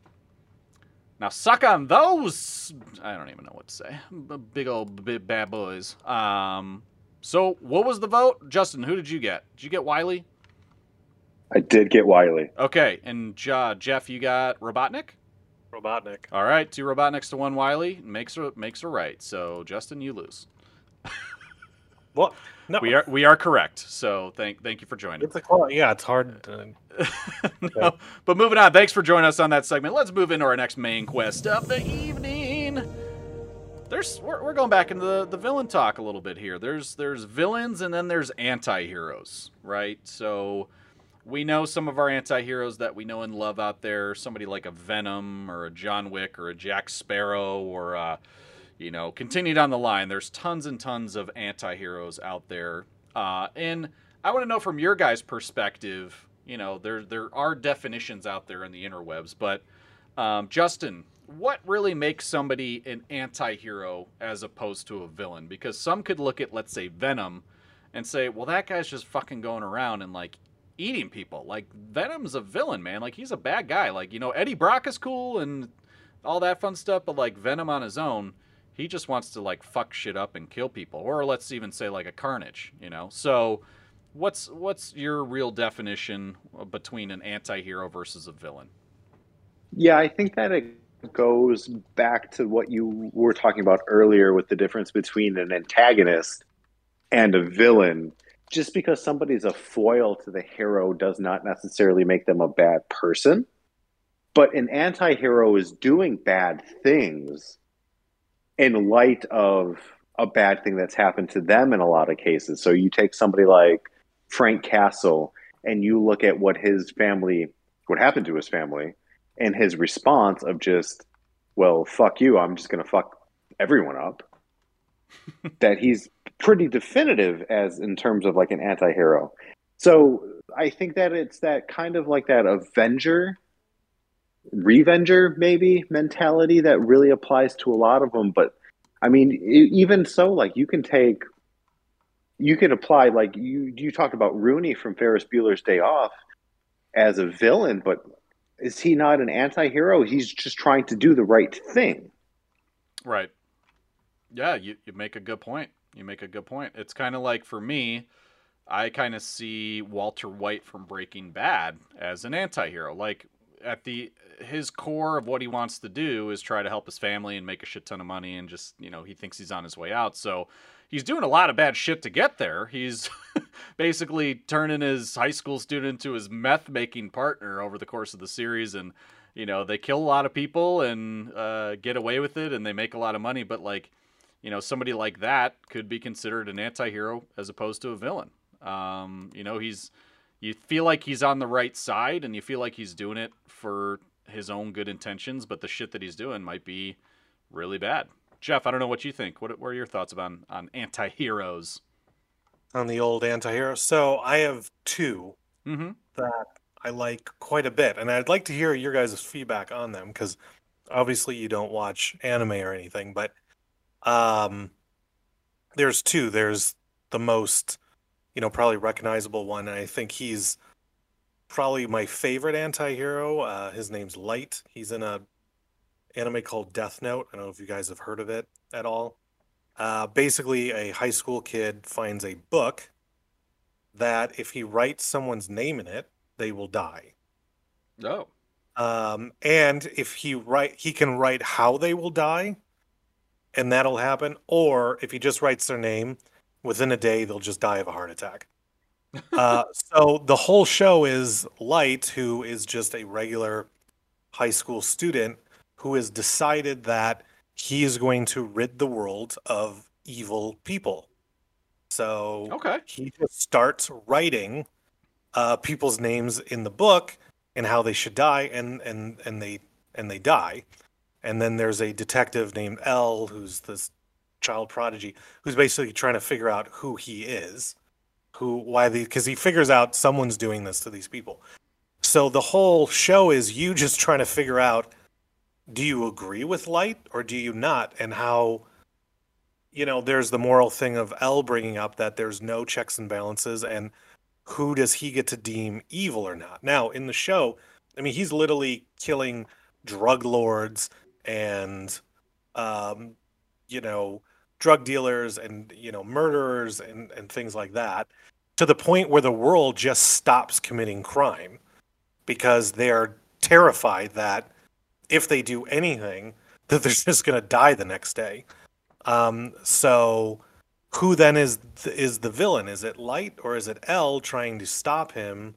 Now, suck on those. I don't even know what to say. Big old bad boys. So, what was the vote? Justin, who did you get? Did you get Wily? I did get Wiley. Okay, and Jeff, you got Robotnik? Robotnik. All right, 2 Robotniks to 1 Wiley makes her right. So Justin, you lose. What? No. We are correct. So thank you for joining. It's it's hard. No, but moving on. Thanks for joining us on that segment. Let's move into our next main quest of the evening. We're going back into the villain talk a little bit here. There's villains and then there's anti-heroes, right? So we know some of our anti-heroes that we know and love out there. Somebody like a Venom or a John Wick or a Jack Sparrow or continue down the line. There's tons and tons of anti-heroes out there. And I want to know from your guys' perspective, there are definitions out there in the interwebs, but Justin, what really makes somebody an anti-hero as opposed to a villain? Because some could look at, let's say, Venom and say, well, that guy's just fucking going around and, like, eating people. Like, Venom's a villain, man. Like, he's a bad guy. Like, Eddie Brock is cool and all that fun stuff, but, like, Venom on his own, he just wants to, like, fuck shit up and kill people. Or let's even say, like, a Carnage, So what's your real definition between an anti-hero versus a villain? Yeah, I think that it goes back to what you were talking about earlier with the difference between an antagonist and a villain. Just because somebody's a foil to the hero does not necessarily make them a bad person. But an anti-hero is doing bad things in light of a bad thing that's happened to them in a lot of cases. So you take somebody like Frank Castle and you look at what happened to his family, and his response of just, well, fuck you, I'm just going to fuck everyone up. That he's pretty definitive as in terms of like an anti-hero. So I think that it's that kind of like that Avenger, Revenger maybe mentality that really applies to a lot of them. But I mean, even so, like you can apply, like you talked about Rooney from Ferris Bueller's Day Off as a villain, but is he not an anti-hero? He's just trying to do the right thing. Right. Yeah, you make a good point. It's kind of like, for me, I kind of see Walter White from Breaking Bad as an anti-hero. Like, at his core of what he wants to do is try to help his family and make a shit ton of money, and just, he thinks he's on his way out. So he's doing a lot of bad shit to get there. He's basically turning his high school student into his meth-making partner over the course of the series, and they kill a lot of people and get away with it, and they make a lot of money. But like, somebody like that could be considered an anti-hero as opposed to a villain. You feel like he's on the right side, and you feel like he's doing it for his own good intentions, but the shit that he's doing might be really bad. Jeff, I don't know what you think. What are your thoughts on anti-heroes? On the old anti-hero? So I have 2 that I like quite a bit, and I'd like to hear your guys' feedback on them, because obviously you don't watch anime or anything, but there's 2. There's the most, probably recognizable one, and I think he's probably my favorite anti-hero. His name's Light. He's in a anime called Death Note. I don't know if you guys have heard of it at all. Basically, a high school kid finds a book that if he writes someone's name in it, they will die. Oh. And if he can write how they will die, and that'll happen. Or if he just writes their name, within a day, they'll just die of a heart attack. So the whole show is Light, who is just a regular high school student who has decided that he is going to rid the world of evil people. So okay. He just starts writing people's names in the book and how they should die, and they die. And then there's a detective named L, who's this child prodigy, who's basically trying to figure out who he is, because he figures out someone's doing this to these people. So the whole show is you just trying to figure out, do you agree with Light or do you not? And how, there's the moral thing of L bringing up that there's no checks and balances, and who does he get to deem evil or not? Now, in the show, I mean, he's literally killing drug lords and, drug dealers and, murderers and things like that. to the point where the world just stops committing crime because they're terrified that if they do anything, that they're just going to die the next day. So who then is the villain? Is it Light or is it L trying to stop him?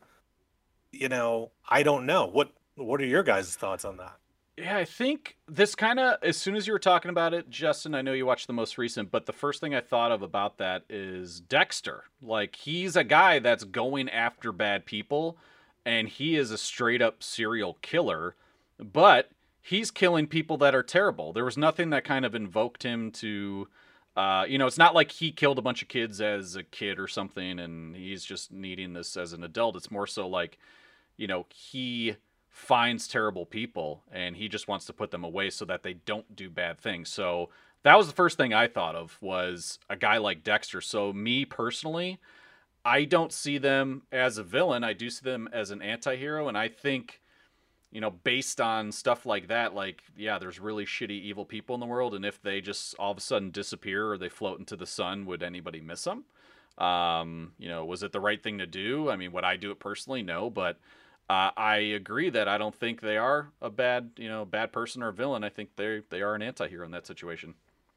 I don't know. What are your guys' thoughts on that? Yeah, I think this kind of, as soon as you were talking about it, Justin, I know you watched the most recent, but the first thing I thought of about that is Dexter. Like, he's a guy that's going after bad people, and he is a straight up serial killer, but he's killing people that are terrible. There was nothing that kind of invoked him to, it's not like he killed a bunch of kids as a kid or something, and he's just needing this as an adult. It's more so like, he finds terrible people and he just wants to put them away so that they don't do bad things. So that was the first thing I thought of, was a guy like Dexter. So me personally, I don't see them as a villain. I do see them as an anti-hero. And I think, based on stuff like that, like, yeah, there's really shitty evil people in the world. And if they just all of a sudden disappear or they float into the sun, would anybody miss them? Was it the right thing to do? I mean, would I do it personally? No, but I agree that I don't think they are a bad person or a villain. I think they are an anti-hero in that situation.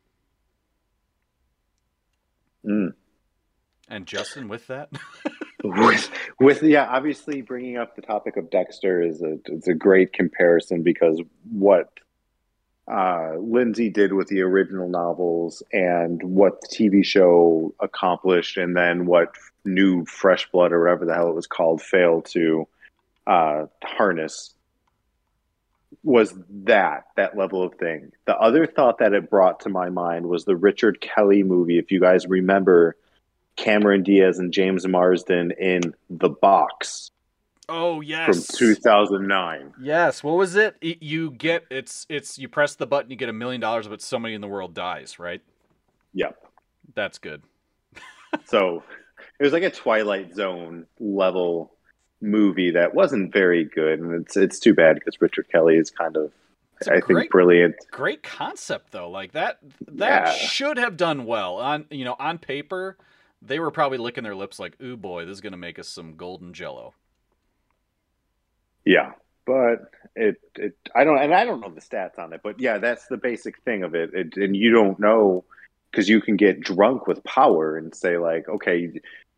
Mm. And Justin, with that, obviously bringing up the topic of Dexter it's a great comparison, because what Lindsay did with the original novels and what the TV show accomplished, and then what New Fresh Blood, or whatever the hell it was called, failed to harness, was that level of thing. The other thought that it brought to my mind was the Richard Kelly movie. If you guys remember Cameron Diaz and James Marsden in The Box. Oh yes, from 2009. Yes. What was it? You get it's you press the button, you get $1 million, but somebody in the world dies, right? Yep. That's good. So it was like a Twilight Zone level movie that wasn't very good, and it's too bad, because Richard Kelly is kind of, I think, brilliant. Great concept though. Like that Yeah. should have done well. On paper, they were probably licking their lips like, "Ooh boy, this is gonna make us some golden jello." Yeah, but I don't know the stats on it, but yeah, that's the basic thing of it. And you don't know, because you can get drunk with power and say like, okay,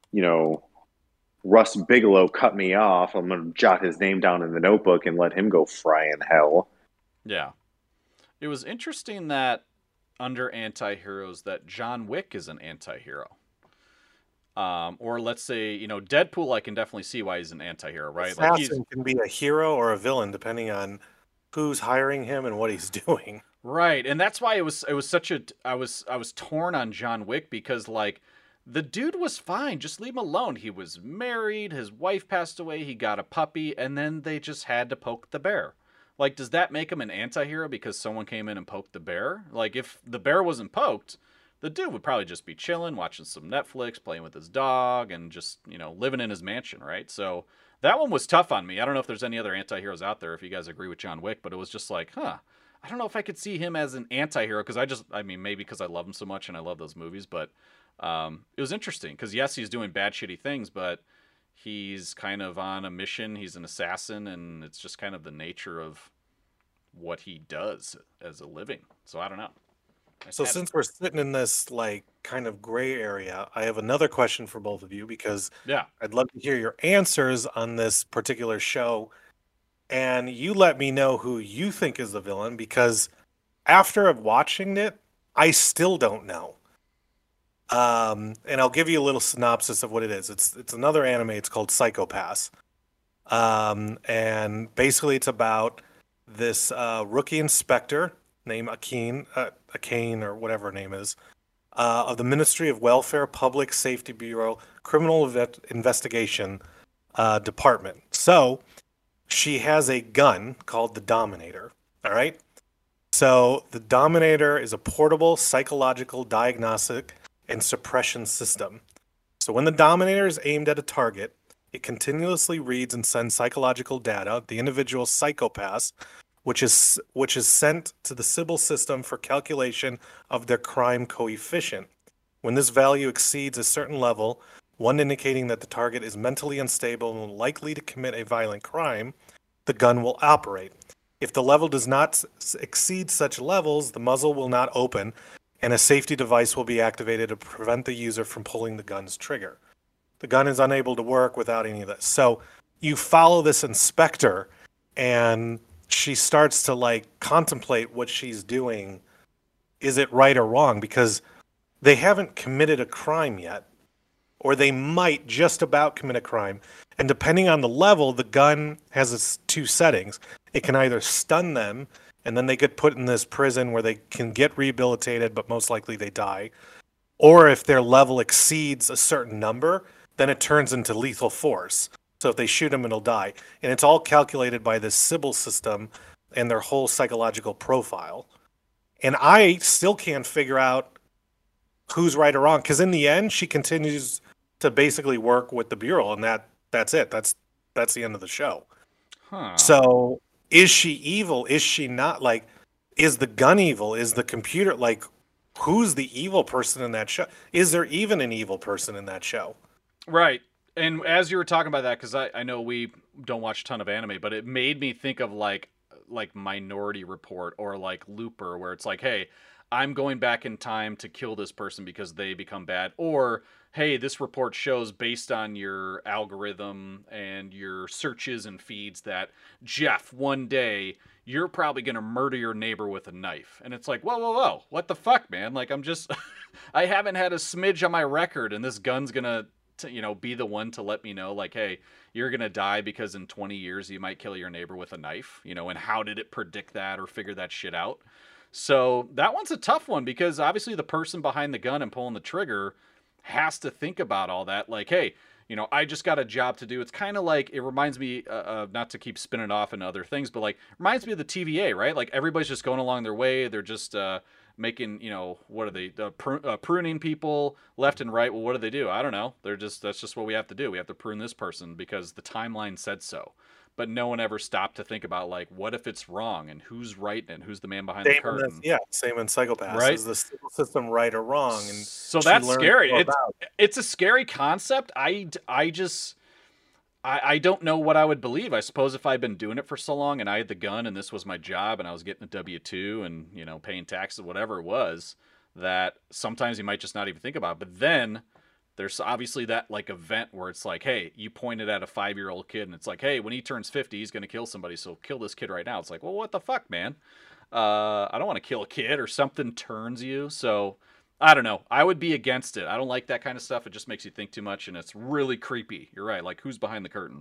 Russ Bigelow cut me off. I'm going to jot his name down in the notebook and let him go fry in hell. Yeah. It was interesting that under anti-heroes that John Wick is an anti-hero. Or let's say, Deadpool, I can definitely see why he's an anti-hero, right? Assassin can be a hero or a villain depending on who's hiring him and what he's doing. Right. And that's why it was such I was torn on John Wick, because like, the dude was fine. Just leave him alone. He was married. His wife passed away. He got a puppy. And then they just had to poke the bear. Like, does that make him an anti-hero because someone came in and poked the bear? Like, if the bear wasn't poked, the dude would probably just be chilling, watching some Netflix, playing with his dog, and just, living in his mansion, right? So that one was tough on me. I don't know if there's any other anti-heroes out there, if you guys agree with John Wick, but it was just like, I don't know if I could see him as an anti-hero, because maybe because I love him so much and I love those movies, but it was interesting because yes, he's doing bad, shitty things, but he's kind of on a mission. He's an assassin, and it's just kind of the nature of what he does as a living. So I don't know. So since we're sitting in this like kind of gray area, I have another question for both of you, because I'd love to hear your answers on this particular show, and you let me know who you think is the villain, because after watching it, I still don't know. And I'll give you a little synopsis of what it is. It's another anime. It's called Psycho-Pass. And basically it's about this rookie inspector named Akane, or whatever her name is, of the Ministry of Welfare Public Safety Bureau Criminal Investigation Department. So she has a gun called the Dominator. All right. So the Dominator is a portable psychological diagnostic and suppression system. So when the Dominator is aimed at a target, it continuously reads and sends psychological data, the individual's psychopaths, which is sent to the Sybil system for calculation of their crime coefficient. When this value exceeds a certain level, one indicating that the target is mentally unstable and likely to commit a violent crime, the gun will operate. If the level does not exceed such levels, the muzzle will not open, and a safety device will be activated to prevent the user from pulling the gun's trigger. The gun is unable to work without any of this. So you follow this inspector, and she starts to like contemplate what she's doing. Is it right or wrong? Because they haven't committed a crime yet, or they might just about commit a crime. And depending on the level, the gun has its two settings. It can either stun them, and then they get put in this prison where they can get rehabilitated, but most likely they die. Or if their level exceeds a certain number, then it turns into lethal force. So if they shoot them, it'll die. And it's all calculated by this Sybil system and their whole psychological profile. And I still can't figure out who's right or wrong, because in the end, she continues to basically work with the Bureau, and that's it. That's the end of the show. Huh. So is she evil? Is she not? Like, is the gun evil? Is the computer, like, who's the evil person in that show? Is there even an evil person in that show? Right. And as you were talking about that, because I know we don't watch a ton of anime, but it made me think of like Minority Report or like Looper, where it's like, hey, I'm going back in time to kill this person because they become bad. Or, hey, this report shows based on your algorithm and your searches and feeds that, Jeff, one day you're probably going to murder your neighbor with a knife. And it's like, whoa, what the fuck, man? Like, I'm just, I haven't had a smidge on my record, and this gun's going to, be the one to let me know, like, hey, you're going to die because in 20 years you might kill your neighbor with a knife, and how did it predict that or figure that shit out? So that one's a tough one, because obviously the person behind the gun and pulling the trigger has to think about all that. Like, hey, I just got a job to do. It's kind of like, it reminds me, not to keep spinning off into other things, but like, reminds me of the TVA, right? Like, everybody's just going along their way. They're just making, what are they, pruning people left and right. Well, what do? I don't know. That's just what we have to do. We have to prune this person because the timeline said so. But no one ever stopped to think about, like, what if it's wrong, and who's right and who's the man behind the curtain? Same in Psychopaths. Right? Is the system right or wrong? And so that's scary. It's a scary concept. I don't know what I would believe. I suppose if I'd been doing it for so long and I had the gun and this was my job and I was getting a W-2 and, paying taxes, whatever it was, that sometimes you might just not even think about it. But then there's obviously that like event where it's like, hey, you pointed at a 5-year-old kid and it's like, hey, when he turns 50, he's going to kill somebody. So kill this kid right now. It's like, well, what the fuck, man? I don't want to kill a kid, or something turns you. So I don't know. I would be against it. I don't like that kind of stuff. It just makes you think too much, and it's really creepy. You're right. Like, who's behind the curtain?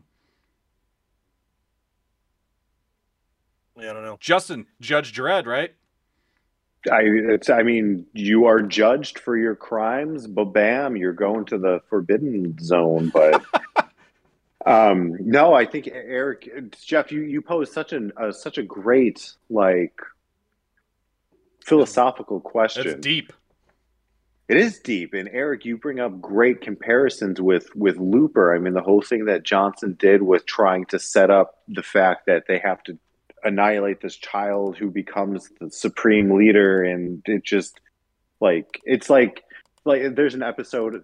Yeah, I don't know. Justin, Judge Dredd, right? I mean, you are judged for your crimes, but bam, you're going to the forbidden zone. But no, I think Jeff, you pose such a great, like, philosophical question. It's deep. It is deep. And Eric, you bring up great comparisons with Looper. I mean, the whole thing that Johnson did with trying to set up the fact that they have to annihilate this child who becomes the supreme leader, and it just it's like there's an episode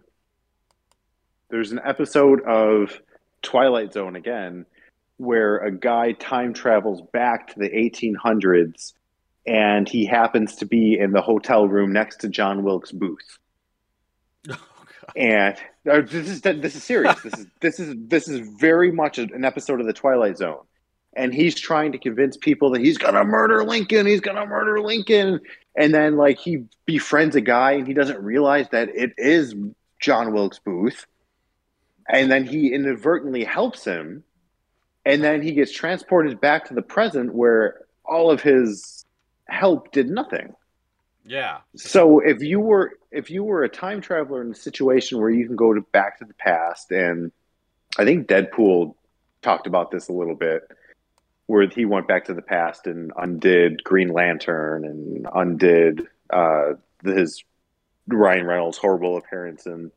of Twilight Zone again where a guy time travels back to the 1800s, and he happens to be in the hotel room next to John Wilkes Booth. Oh, God. And this is serious. This is very much an episode of the Twilight Zone. And he's trying to convince people that he's gonna murder Lincoln. He's gonna murder Lincoln. And then, like, he befriends a guy, and he doesn't realize that it is John Wilkes Booth. And then he inadvertently helps him. And then he gets transported back to the present, where all of his help did nothing. Yeah. So if you were a time traveler in a situation where you can go back to the past, and I think Deadpool talked about this a little bit, where he went back to the past and undid Green Lantern and undid his Ryan Reynolds' horrible appearance, and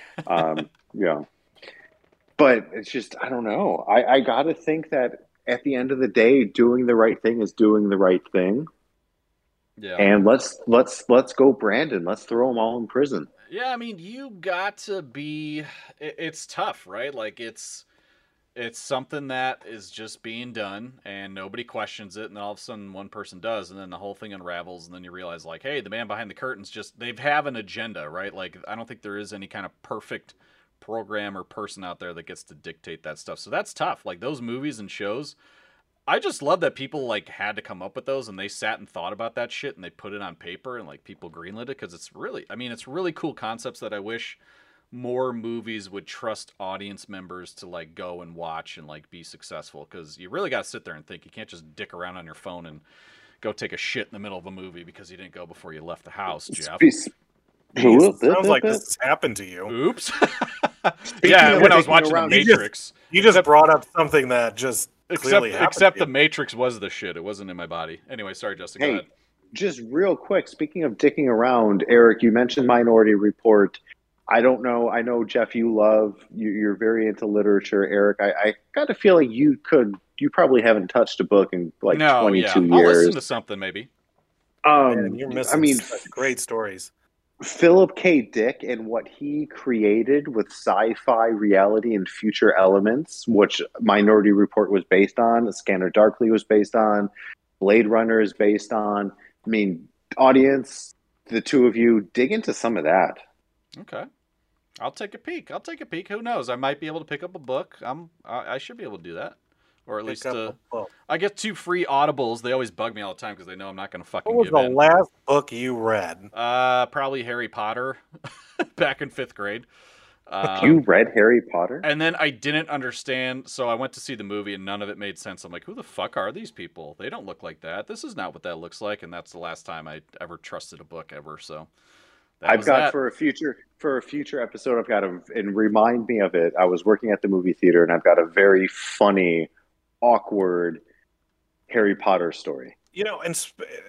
But it's just, I don't know. I got to think that at the end of the day, doing the right thing is doing the right thing. Yeah. And let's go Brandon. Let's throw them all in prison. Yeah, I mean, you got to be. It's tough, right? Like it's something that is just being done, and nobody questions it, and then all of a sudden one person does, and then the whole thing unravels, and then you realize, like, hey, the man behind the curtains they have an agenda, right? Like, I don't think there is any kind of perfect program or person out there that gets to dictate that stuff. So that's tough. Like those movies and shows, I just love that people like had to come up with those and they sat and thought about that shit and they put it on paper and like people greenlit it because it's really, I mean, it's really cool concepts that I wish more movies would trust audience members to like go and watch and like be successful, because you really got to sit there and think. You can't just dick around on your phone and go take a shit in the middle of a movie because you didn't go before you left the house, Jeff. Sounds like this has happened to you. Oops. Yeah, when I was watching The Matrix. You just brought up something that just clearly happened. Except The Matrix was the shit. It wasn't in my body. Anyway, sorry, Justin. Go ahead. Just real quick, speaking of dicking around, Eric, you mentioned Minority Report. I don't know. I know, Jeff, you're very into literature. Eric, I got a feeling you probably haven't touched a book in like 22 years. I'll listen to something maybe. Man, you're missing such great stories. Philip K. Dick and what he created with sci-fi, reality, and future elements, which Minority Report was based on, Scanner Darkly was based on, Blade Runner is based on. I mean, audience, the two of you, dig into some of that. Okay. I'll take a peek. Who knows? I might be able to pick up a book. I should be able to do that. Or at least I get 2 free Audibles. They always bug me all the time because they know I'm not going to fucking give in. What was the last book you read? Probably Harry Potter back in 5th grade. You read Harry Potter? And then I didn't understand, so I went to see the movie and none of it made sense. I'm like, who the fuck are these people? They don't look like that. This is not what that looks like. And that's the last time I ever trusted a book ever. So for a future episode, I've got and remind me of it. I was working at the movie theater and I've got a very funny, awkward Harry Potter story. You know, and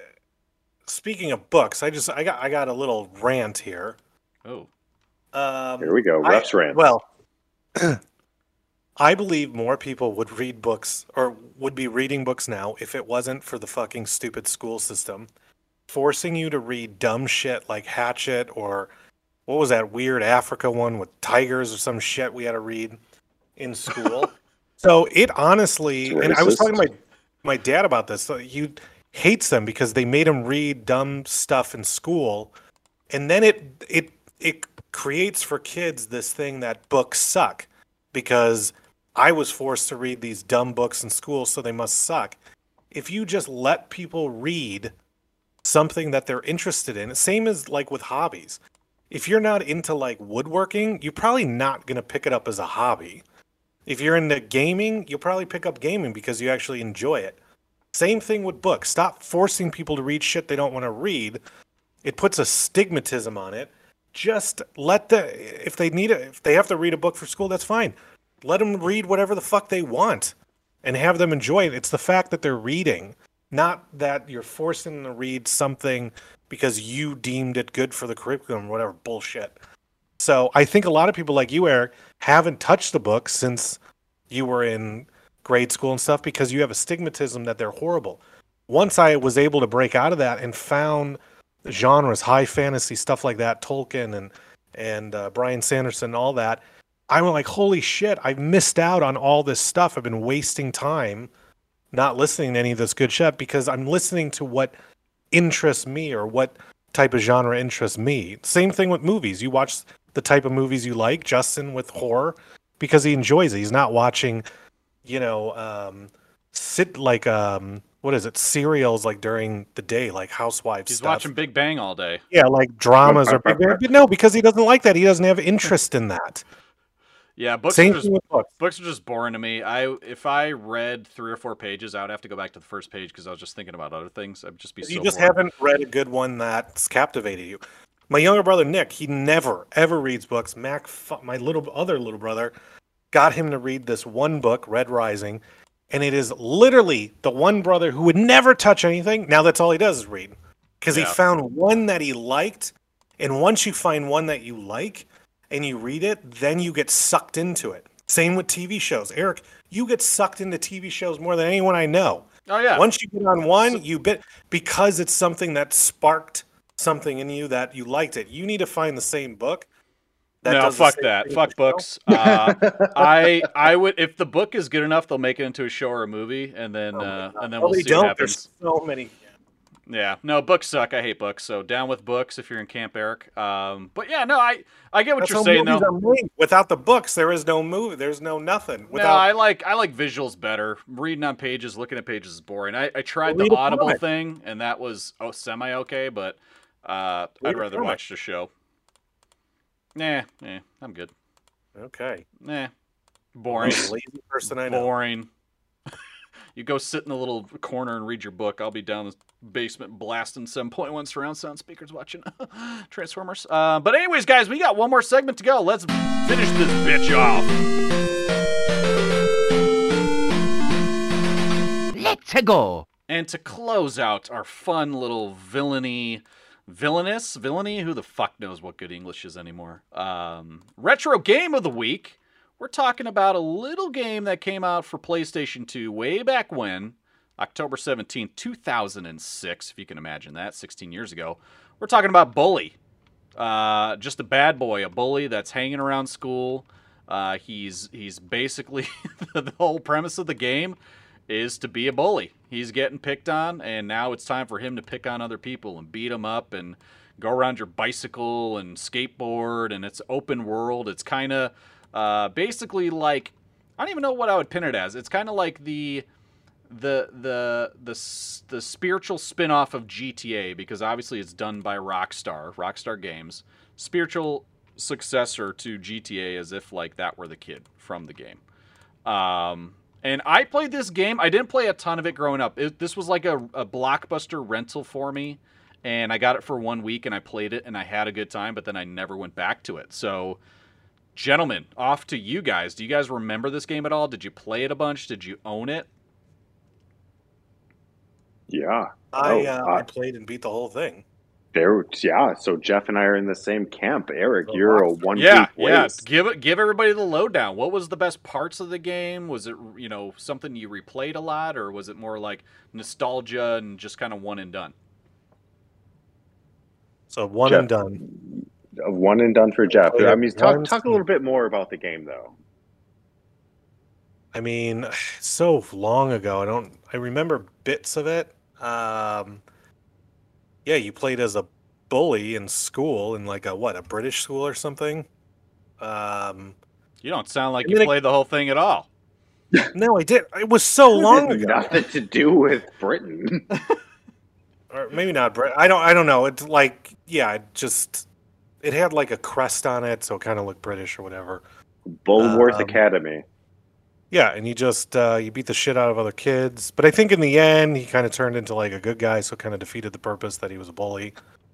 speaking of books, I got a little rant here. Oh. Here we go. Ref's rant. Well, I believe more people would read books or would be reading books now if it wasn't for the fucking stupid school system forcing you to read dumb shit like Hatchet, or what was that weird Africa one with tigers or some shit we had to read in school. So it honestly, and I was talking to my dad about this. So he hates them because they made him read dumb stuff in school, and then it creates for kids this thing that books suck because I was forced to read these dumb books in school, so they must suck. If you just let people read something that they're interested in, same as like with hobbies. If you're not into like woodworking, you're probably not going to pick it up as a hobby. If you're into gaming, you'll probably pick up gaming because you actually enjoy it. Same thing with books. Stop forcing people to read shit they don't want to read. It puts a stigmatism on it. Just let if they have to read a book for school, that's fine. Let them read whatever the fuck they want and have them enjoy it. It's the fact that they're reading, not that you're forcing them to read something because you deemed it good for the curriculum or whatever bullshit. So I think a lot of people like you, Eric, haven't touched the book since you were in grade school and stuff because you have a stigmatism that they're horrible. Once I was able to break out of that and found genres, high fantasy, stuff like that, Tolkien and Bryan Sanderson and all that, I went like, holy shit, I've missed out on all this stuff. I've been wasting time not listening to any of this good shit because I'm listening to what interests me or what type of genre interests me. Same thing with movies. You watch the type of movies you like. Justin with horror because he enjoys it. He's not watching, what is it? Serials like during the day, like Housewives. He's stuff. watching Big Bang all day. Yeah, like dramas or Big Bang. But no, because he doesn't like that. He doesn't have interest in that. Yeah, books are just boring to me. If I read 3 or 4 pages, I would have to go back to the first page because I was just thinking about other things. I'd just be so bored. You just haven't read a good one that's captivated you. My younger brother Nick, he never ever reads books. Mac, my other little brother, got him to read this one book, Red Rising, and it is literally the one brother who would never touch anything. Now that's all he does is read because he found one that he liked, and once you find one that you like and you read it, then you get sucked into it. Same with TV shows. Eric, you get sucked into TV shows more than anyone I know. Oh, yeah. Once you get on one, because it's something that sparked something in you that you liked it. You need to find the same book. No, does the fuck same that. thing Fuck as the show. books. I would, if the book is good enough, they'll make it into a show or a movie, and then Oh my God. and then Well, we'll they see what don't. happens. There's so many. Yeah, no, books suck. I hate books. So down with books if you're in Camp Eric. But yeah, no, I get what That's you're how saying though. movies are made. Without the books, there is no movie. There's no nothing. No, Without I like visuals better. Reading on pages, looking at pages is boring. I tried Well, the read a Audible comic. thing, and that was semi okay, but I'd Read a rather comic. watch the show. Nah, I'm good. Okay. Nah, boring. Most lazy person I know. Boring. You go sit in a little corner and read your book. I'll be down the basement blasting 7.1 surround sound speakers watching Transformers. But anyways, guys, we got one more segment to go. Let's finish this bitch off. Let's go. And to close out our fun little villainy, who the fuck knows what good English is anymore. Retro game of the week. We're talking about a little game that came out for PlayStation 2 way back when, October 17th, 2006, if you can imagine that, 16 years ago. We're talking about Bully. Just a bad boy, a bully that's hanging around school. He's basically, the whole premise of the game is to be a bully. He's getting picked on, and now it's time for him to pick on other people and beat them up and go around your bicycle and skateboard, and it's open world. It's kind of basically like, I don't even know what I would pin it as. It's kind of like the spiritual spin-off of GTA, because obviously it's done by Rockstar Games. Spiritual successor to GTA, as if like that were the kid from the game. And I played this game. I didn't play a ton of it growing up. This was like a Blockbuster rental for me, and I got it for 1 week, and I played it, and I had a good time, but then I never went back to it. So, gentlemen, off to you guys. Do you guys remember this game at all? Did you play it a bunch? Did you own it? Yeah. I played and beat the whole thing. So Jeff and I are in the same camp. Eric, Oh, you're a awesome. 1 Yeah. week waste. Give everybody the lowdown. What was the best parts of the game? Was it, something you replayed a lot, or was it more like nostalgia and just kind of one and done? So one Jeff. and done. One and done for Jeff. Oh, I mean, yeah. talk a little bit more about the game, though. I mean, so long ago. I remember bits of it. Yeah, you played as a bully in school, in like a British school or something. You don't sound like I you mean, played the whole thing at all. No, I did. It was so long It had ago. nothing to do with Britain. Or maybe not Brit. I don't know. It's like, yeah, it had like a crest on it, so it kind of looked British or whatever. Bullworth Academy. Yeah, and you beat the shit out of other kids. But I think in the end, he kind of turned into like a good guy, so it kind of defeated the purpose that he was a bully.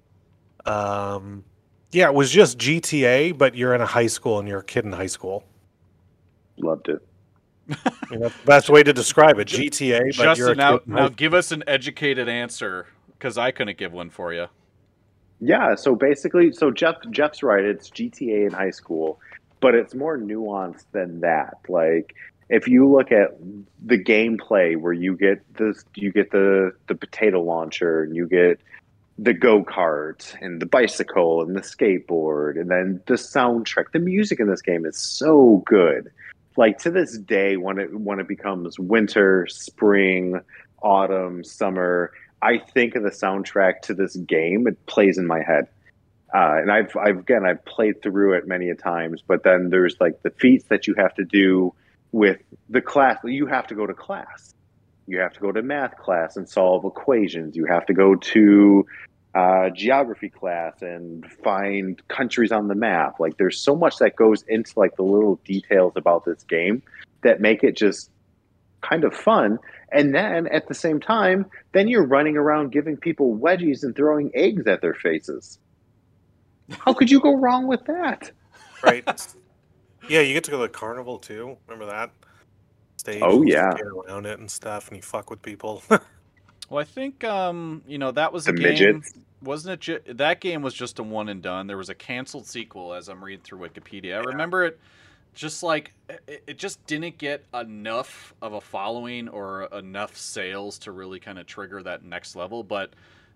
Yeah, it was just GTA, but you're in a high school and you're a kid in high school. Loved it. I mean, that's the best way to describe it. GTA, but you're a Justin, now, kid in high now school. give us an educated answer, because I couldn't give one for you. Yeah, so basically, Jeff's right. It's GTA in high school, but it's more nuanced than that. Like, if you look at the gameplay, where you get the potato launcher, and you get the go-kart and the bicycle and the skateboard, and then the soundtrack. The music in this game is so good. Like, to this day, when it becomes winter, spring, autumn, summer, I think of the soundtrack to this game. It plays in my head. And I've played through it many a times, but then there's like the feats that you have to do with the class. You have to go to class. You have to go to math class and solve equations. You have to go to geography class and find countries on the map. Like, there's so much that goes into like the little details about this game that make it just kind of fun. And then at the same time, then you're running around giving people wedgies and throwing eggs at their faces. How could you go wrong with that? Right. Yeah, you get to go to the carnival too. Remember that stage? Oh, You yeah. skate around it and stuff, and you fuck with people. Well, I think that was a The game. midgets. Wasn't it? That game was just a one and done. There was a canceled sequel, as I'm reading through Wikipedia. I remember it. Just like it just didn't get enough of a following or enough sales to really kind of trigger that next level. But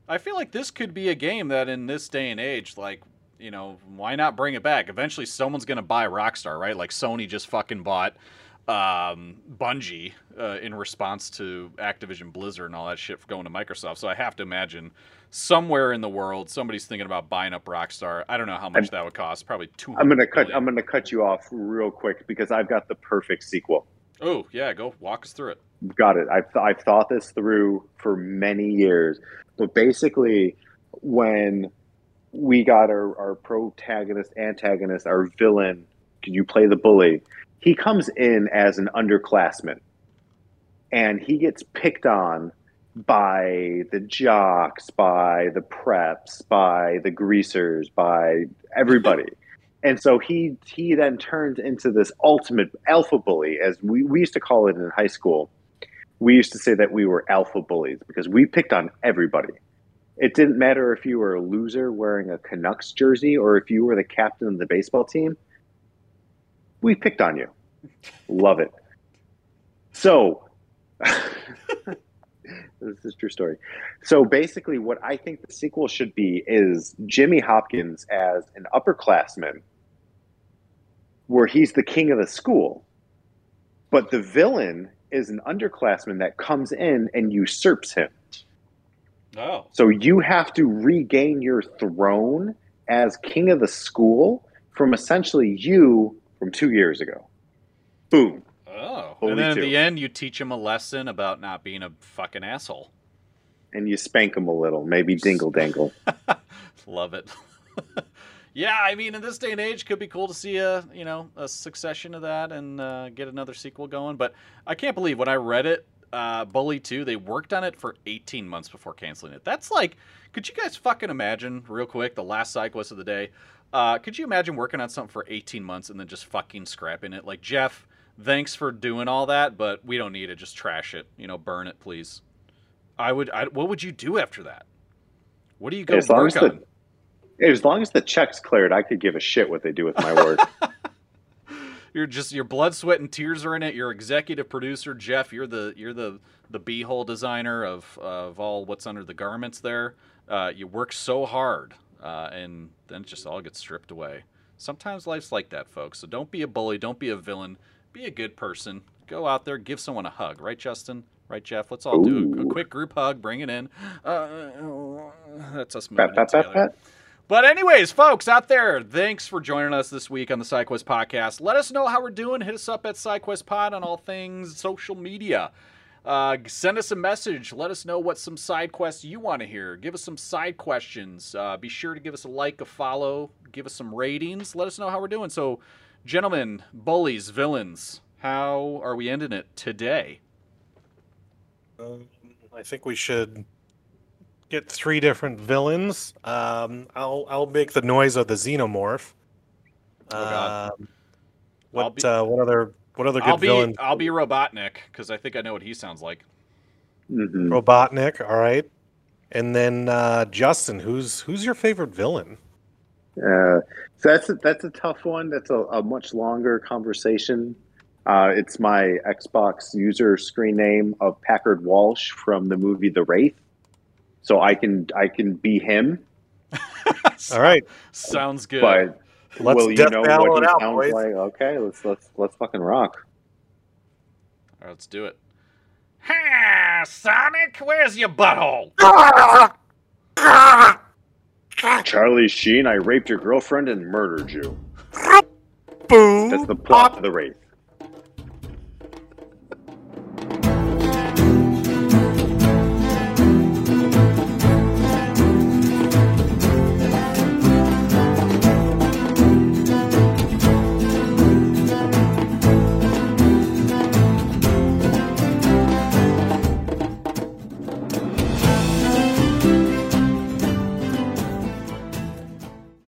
I feel like this could be a game that in this day and age, like, you know, why not bring it back? Eventually someone's going to buy Rockstar, right? Like Sony just fucking bought Bungie in response to Activision Blizzard and all that shit going to Microsoft. So I have to imagine somewhere in the world somebody's thinking about buying up Rockstar. I don't know how much that would cost. Probably $200 million. I'm gonna cut you off real quick because I've got the perfect sequel. Oh, yeah, go walk us through it. Got it. I've thought this through for many years. But basically, when we got our protagonist, antagonist, our villain, you play the bully, he comes in as an underclassman. And he gets picked on by the jocks, by the preps, by the greasers, by everybody. And so he then turns into this ultimate alpha bully, as we used to call it in high school. We used to say that we were alpha bullies because we picked on everybody. It didn't matter if you were a loser wearing a Canucks jersey or if you were the captain of the baseball team. We picked on you. Love it. So, this is a true story. So basically what I think the sequel should be is Jimmy Hopkins as an upperclassman where he's the king of the school. But the villain is an underclassman that comes in and usurps him. Oh. So you have to regain your throne as king of the school from essentially you from 2 years ago. Boom. Oh. Holy And then two. at the end, you teach him a lesson about not being a fucking asshole. And you spank him a little, maybe dingle dangle. Love it. Yeah, I mean, in this day and age, could be cool to see a succession of that and get another sequel going. But I can't believe when I read it, Bully 2, they worked on it for 18 months before canceling it. That's like, could you guys fucking imagine, real quick, the last side quest of the day? Could you imagine working on something for 18 months and then just fucking scrapping it? Like, Jeff, thanks for doing all that, but we don't need it. Just trash it. Burn it, please. What would you do after that? What do you go work on? As long as the check's cleared, I could give a shit what they do with my work. Your blood, sweat, and tears are in it. You're executive producer, Jeff. You're the beehole designer of all what's under the garments there. You work so hard, and then it just all gets stripped away. Sometimes life's like that, folks. So don't be a bully. Don't be a villain. Be a good person. Go out there, give someone a hug. Right, Justin? Right, Jeff? Let's all do a quick group hug. Bring it in. That's us moving it together. But anyways, folks out there, thanks for joining us this week on the SideQuest Podcast. Let us know how we're doing. Hit us up at SideQuest Pod on all things social media. Send us a message. Let us know what some side quests you want to hear. Give us some side questions. Be sure to give us a like, a follow. Give us some ratings. Let us know how we're doing. So, gentlemen, bullies, villains, how are we ending it today? I think we should get 3 different villains. I'll make the noise of the xenomorph. Oh God! What other good villains? I'll be Robotnik because I think I know what he sounds like. Mm-hmm. Robotnik, all right. And then Justin, who's your favorite villain? So that's a tough one. That's a much longer conversation. It's my Xbox user screen name of Packard Walsh from the movie The Wraith. So I can be him. All right, sounds good. But let's will you know what he out, sounds boys. like? Okay, let's fucking rock. All right, let's do it. Ha, Sonic, where's your butthole? Charlie Sheen, I raped your girlfriend and murdered you. Boom. That's the plot of The Wraith.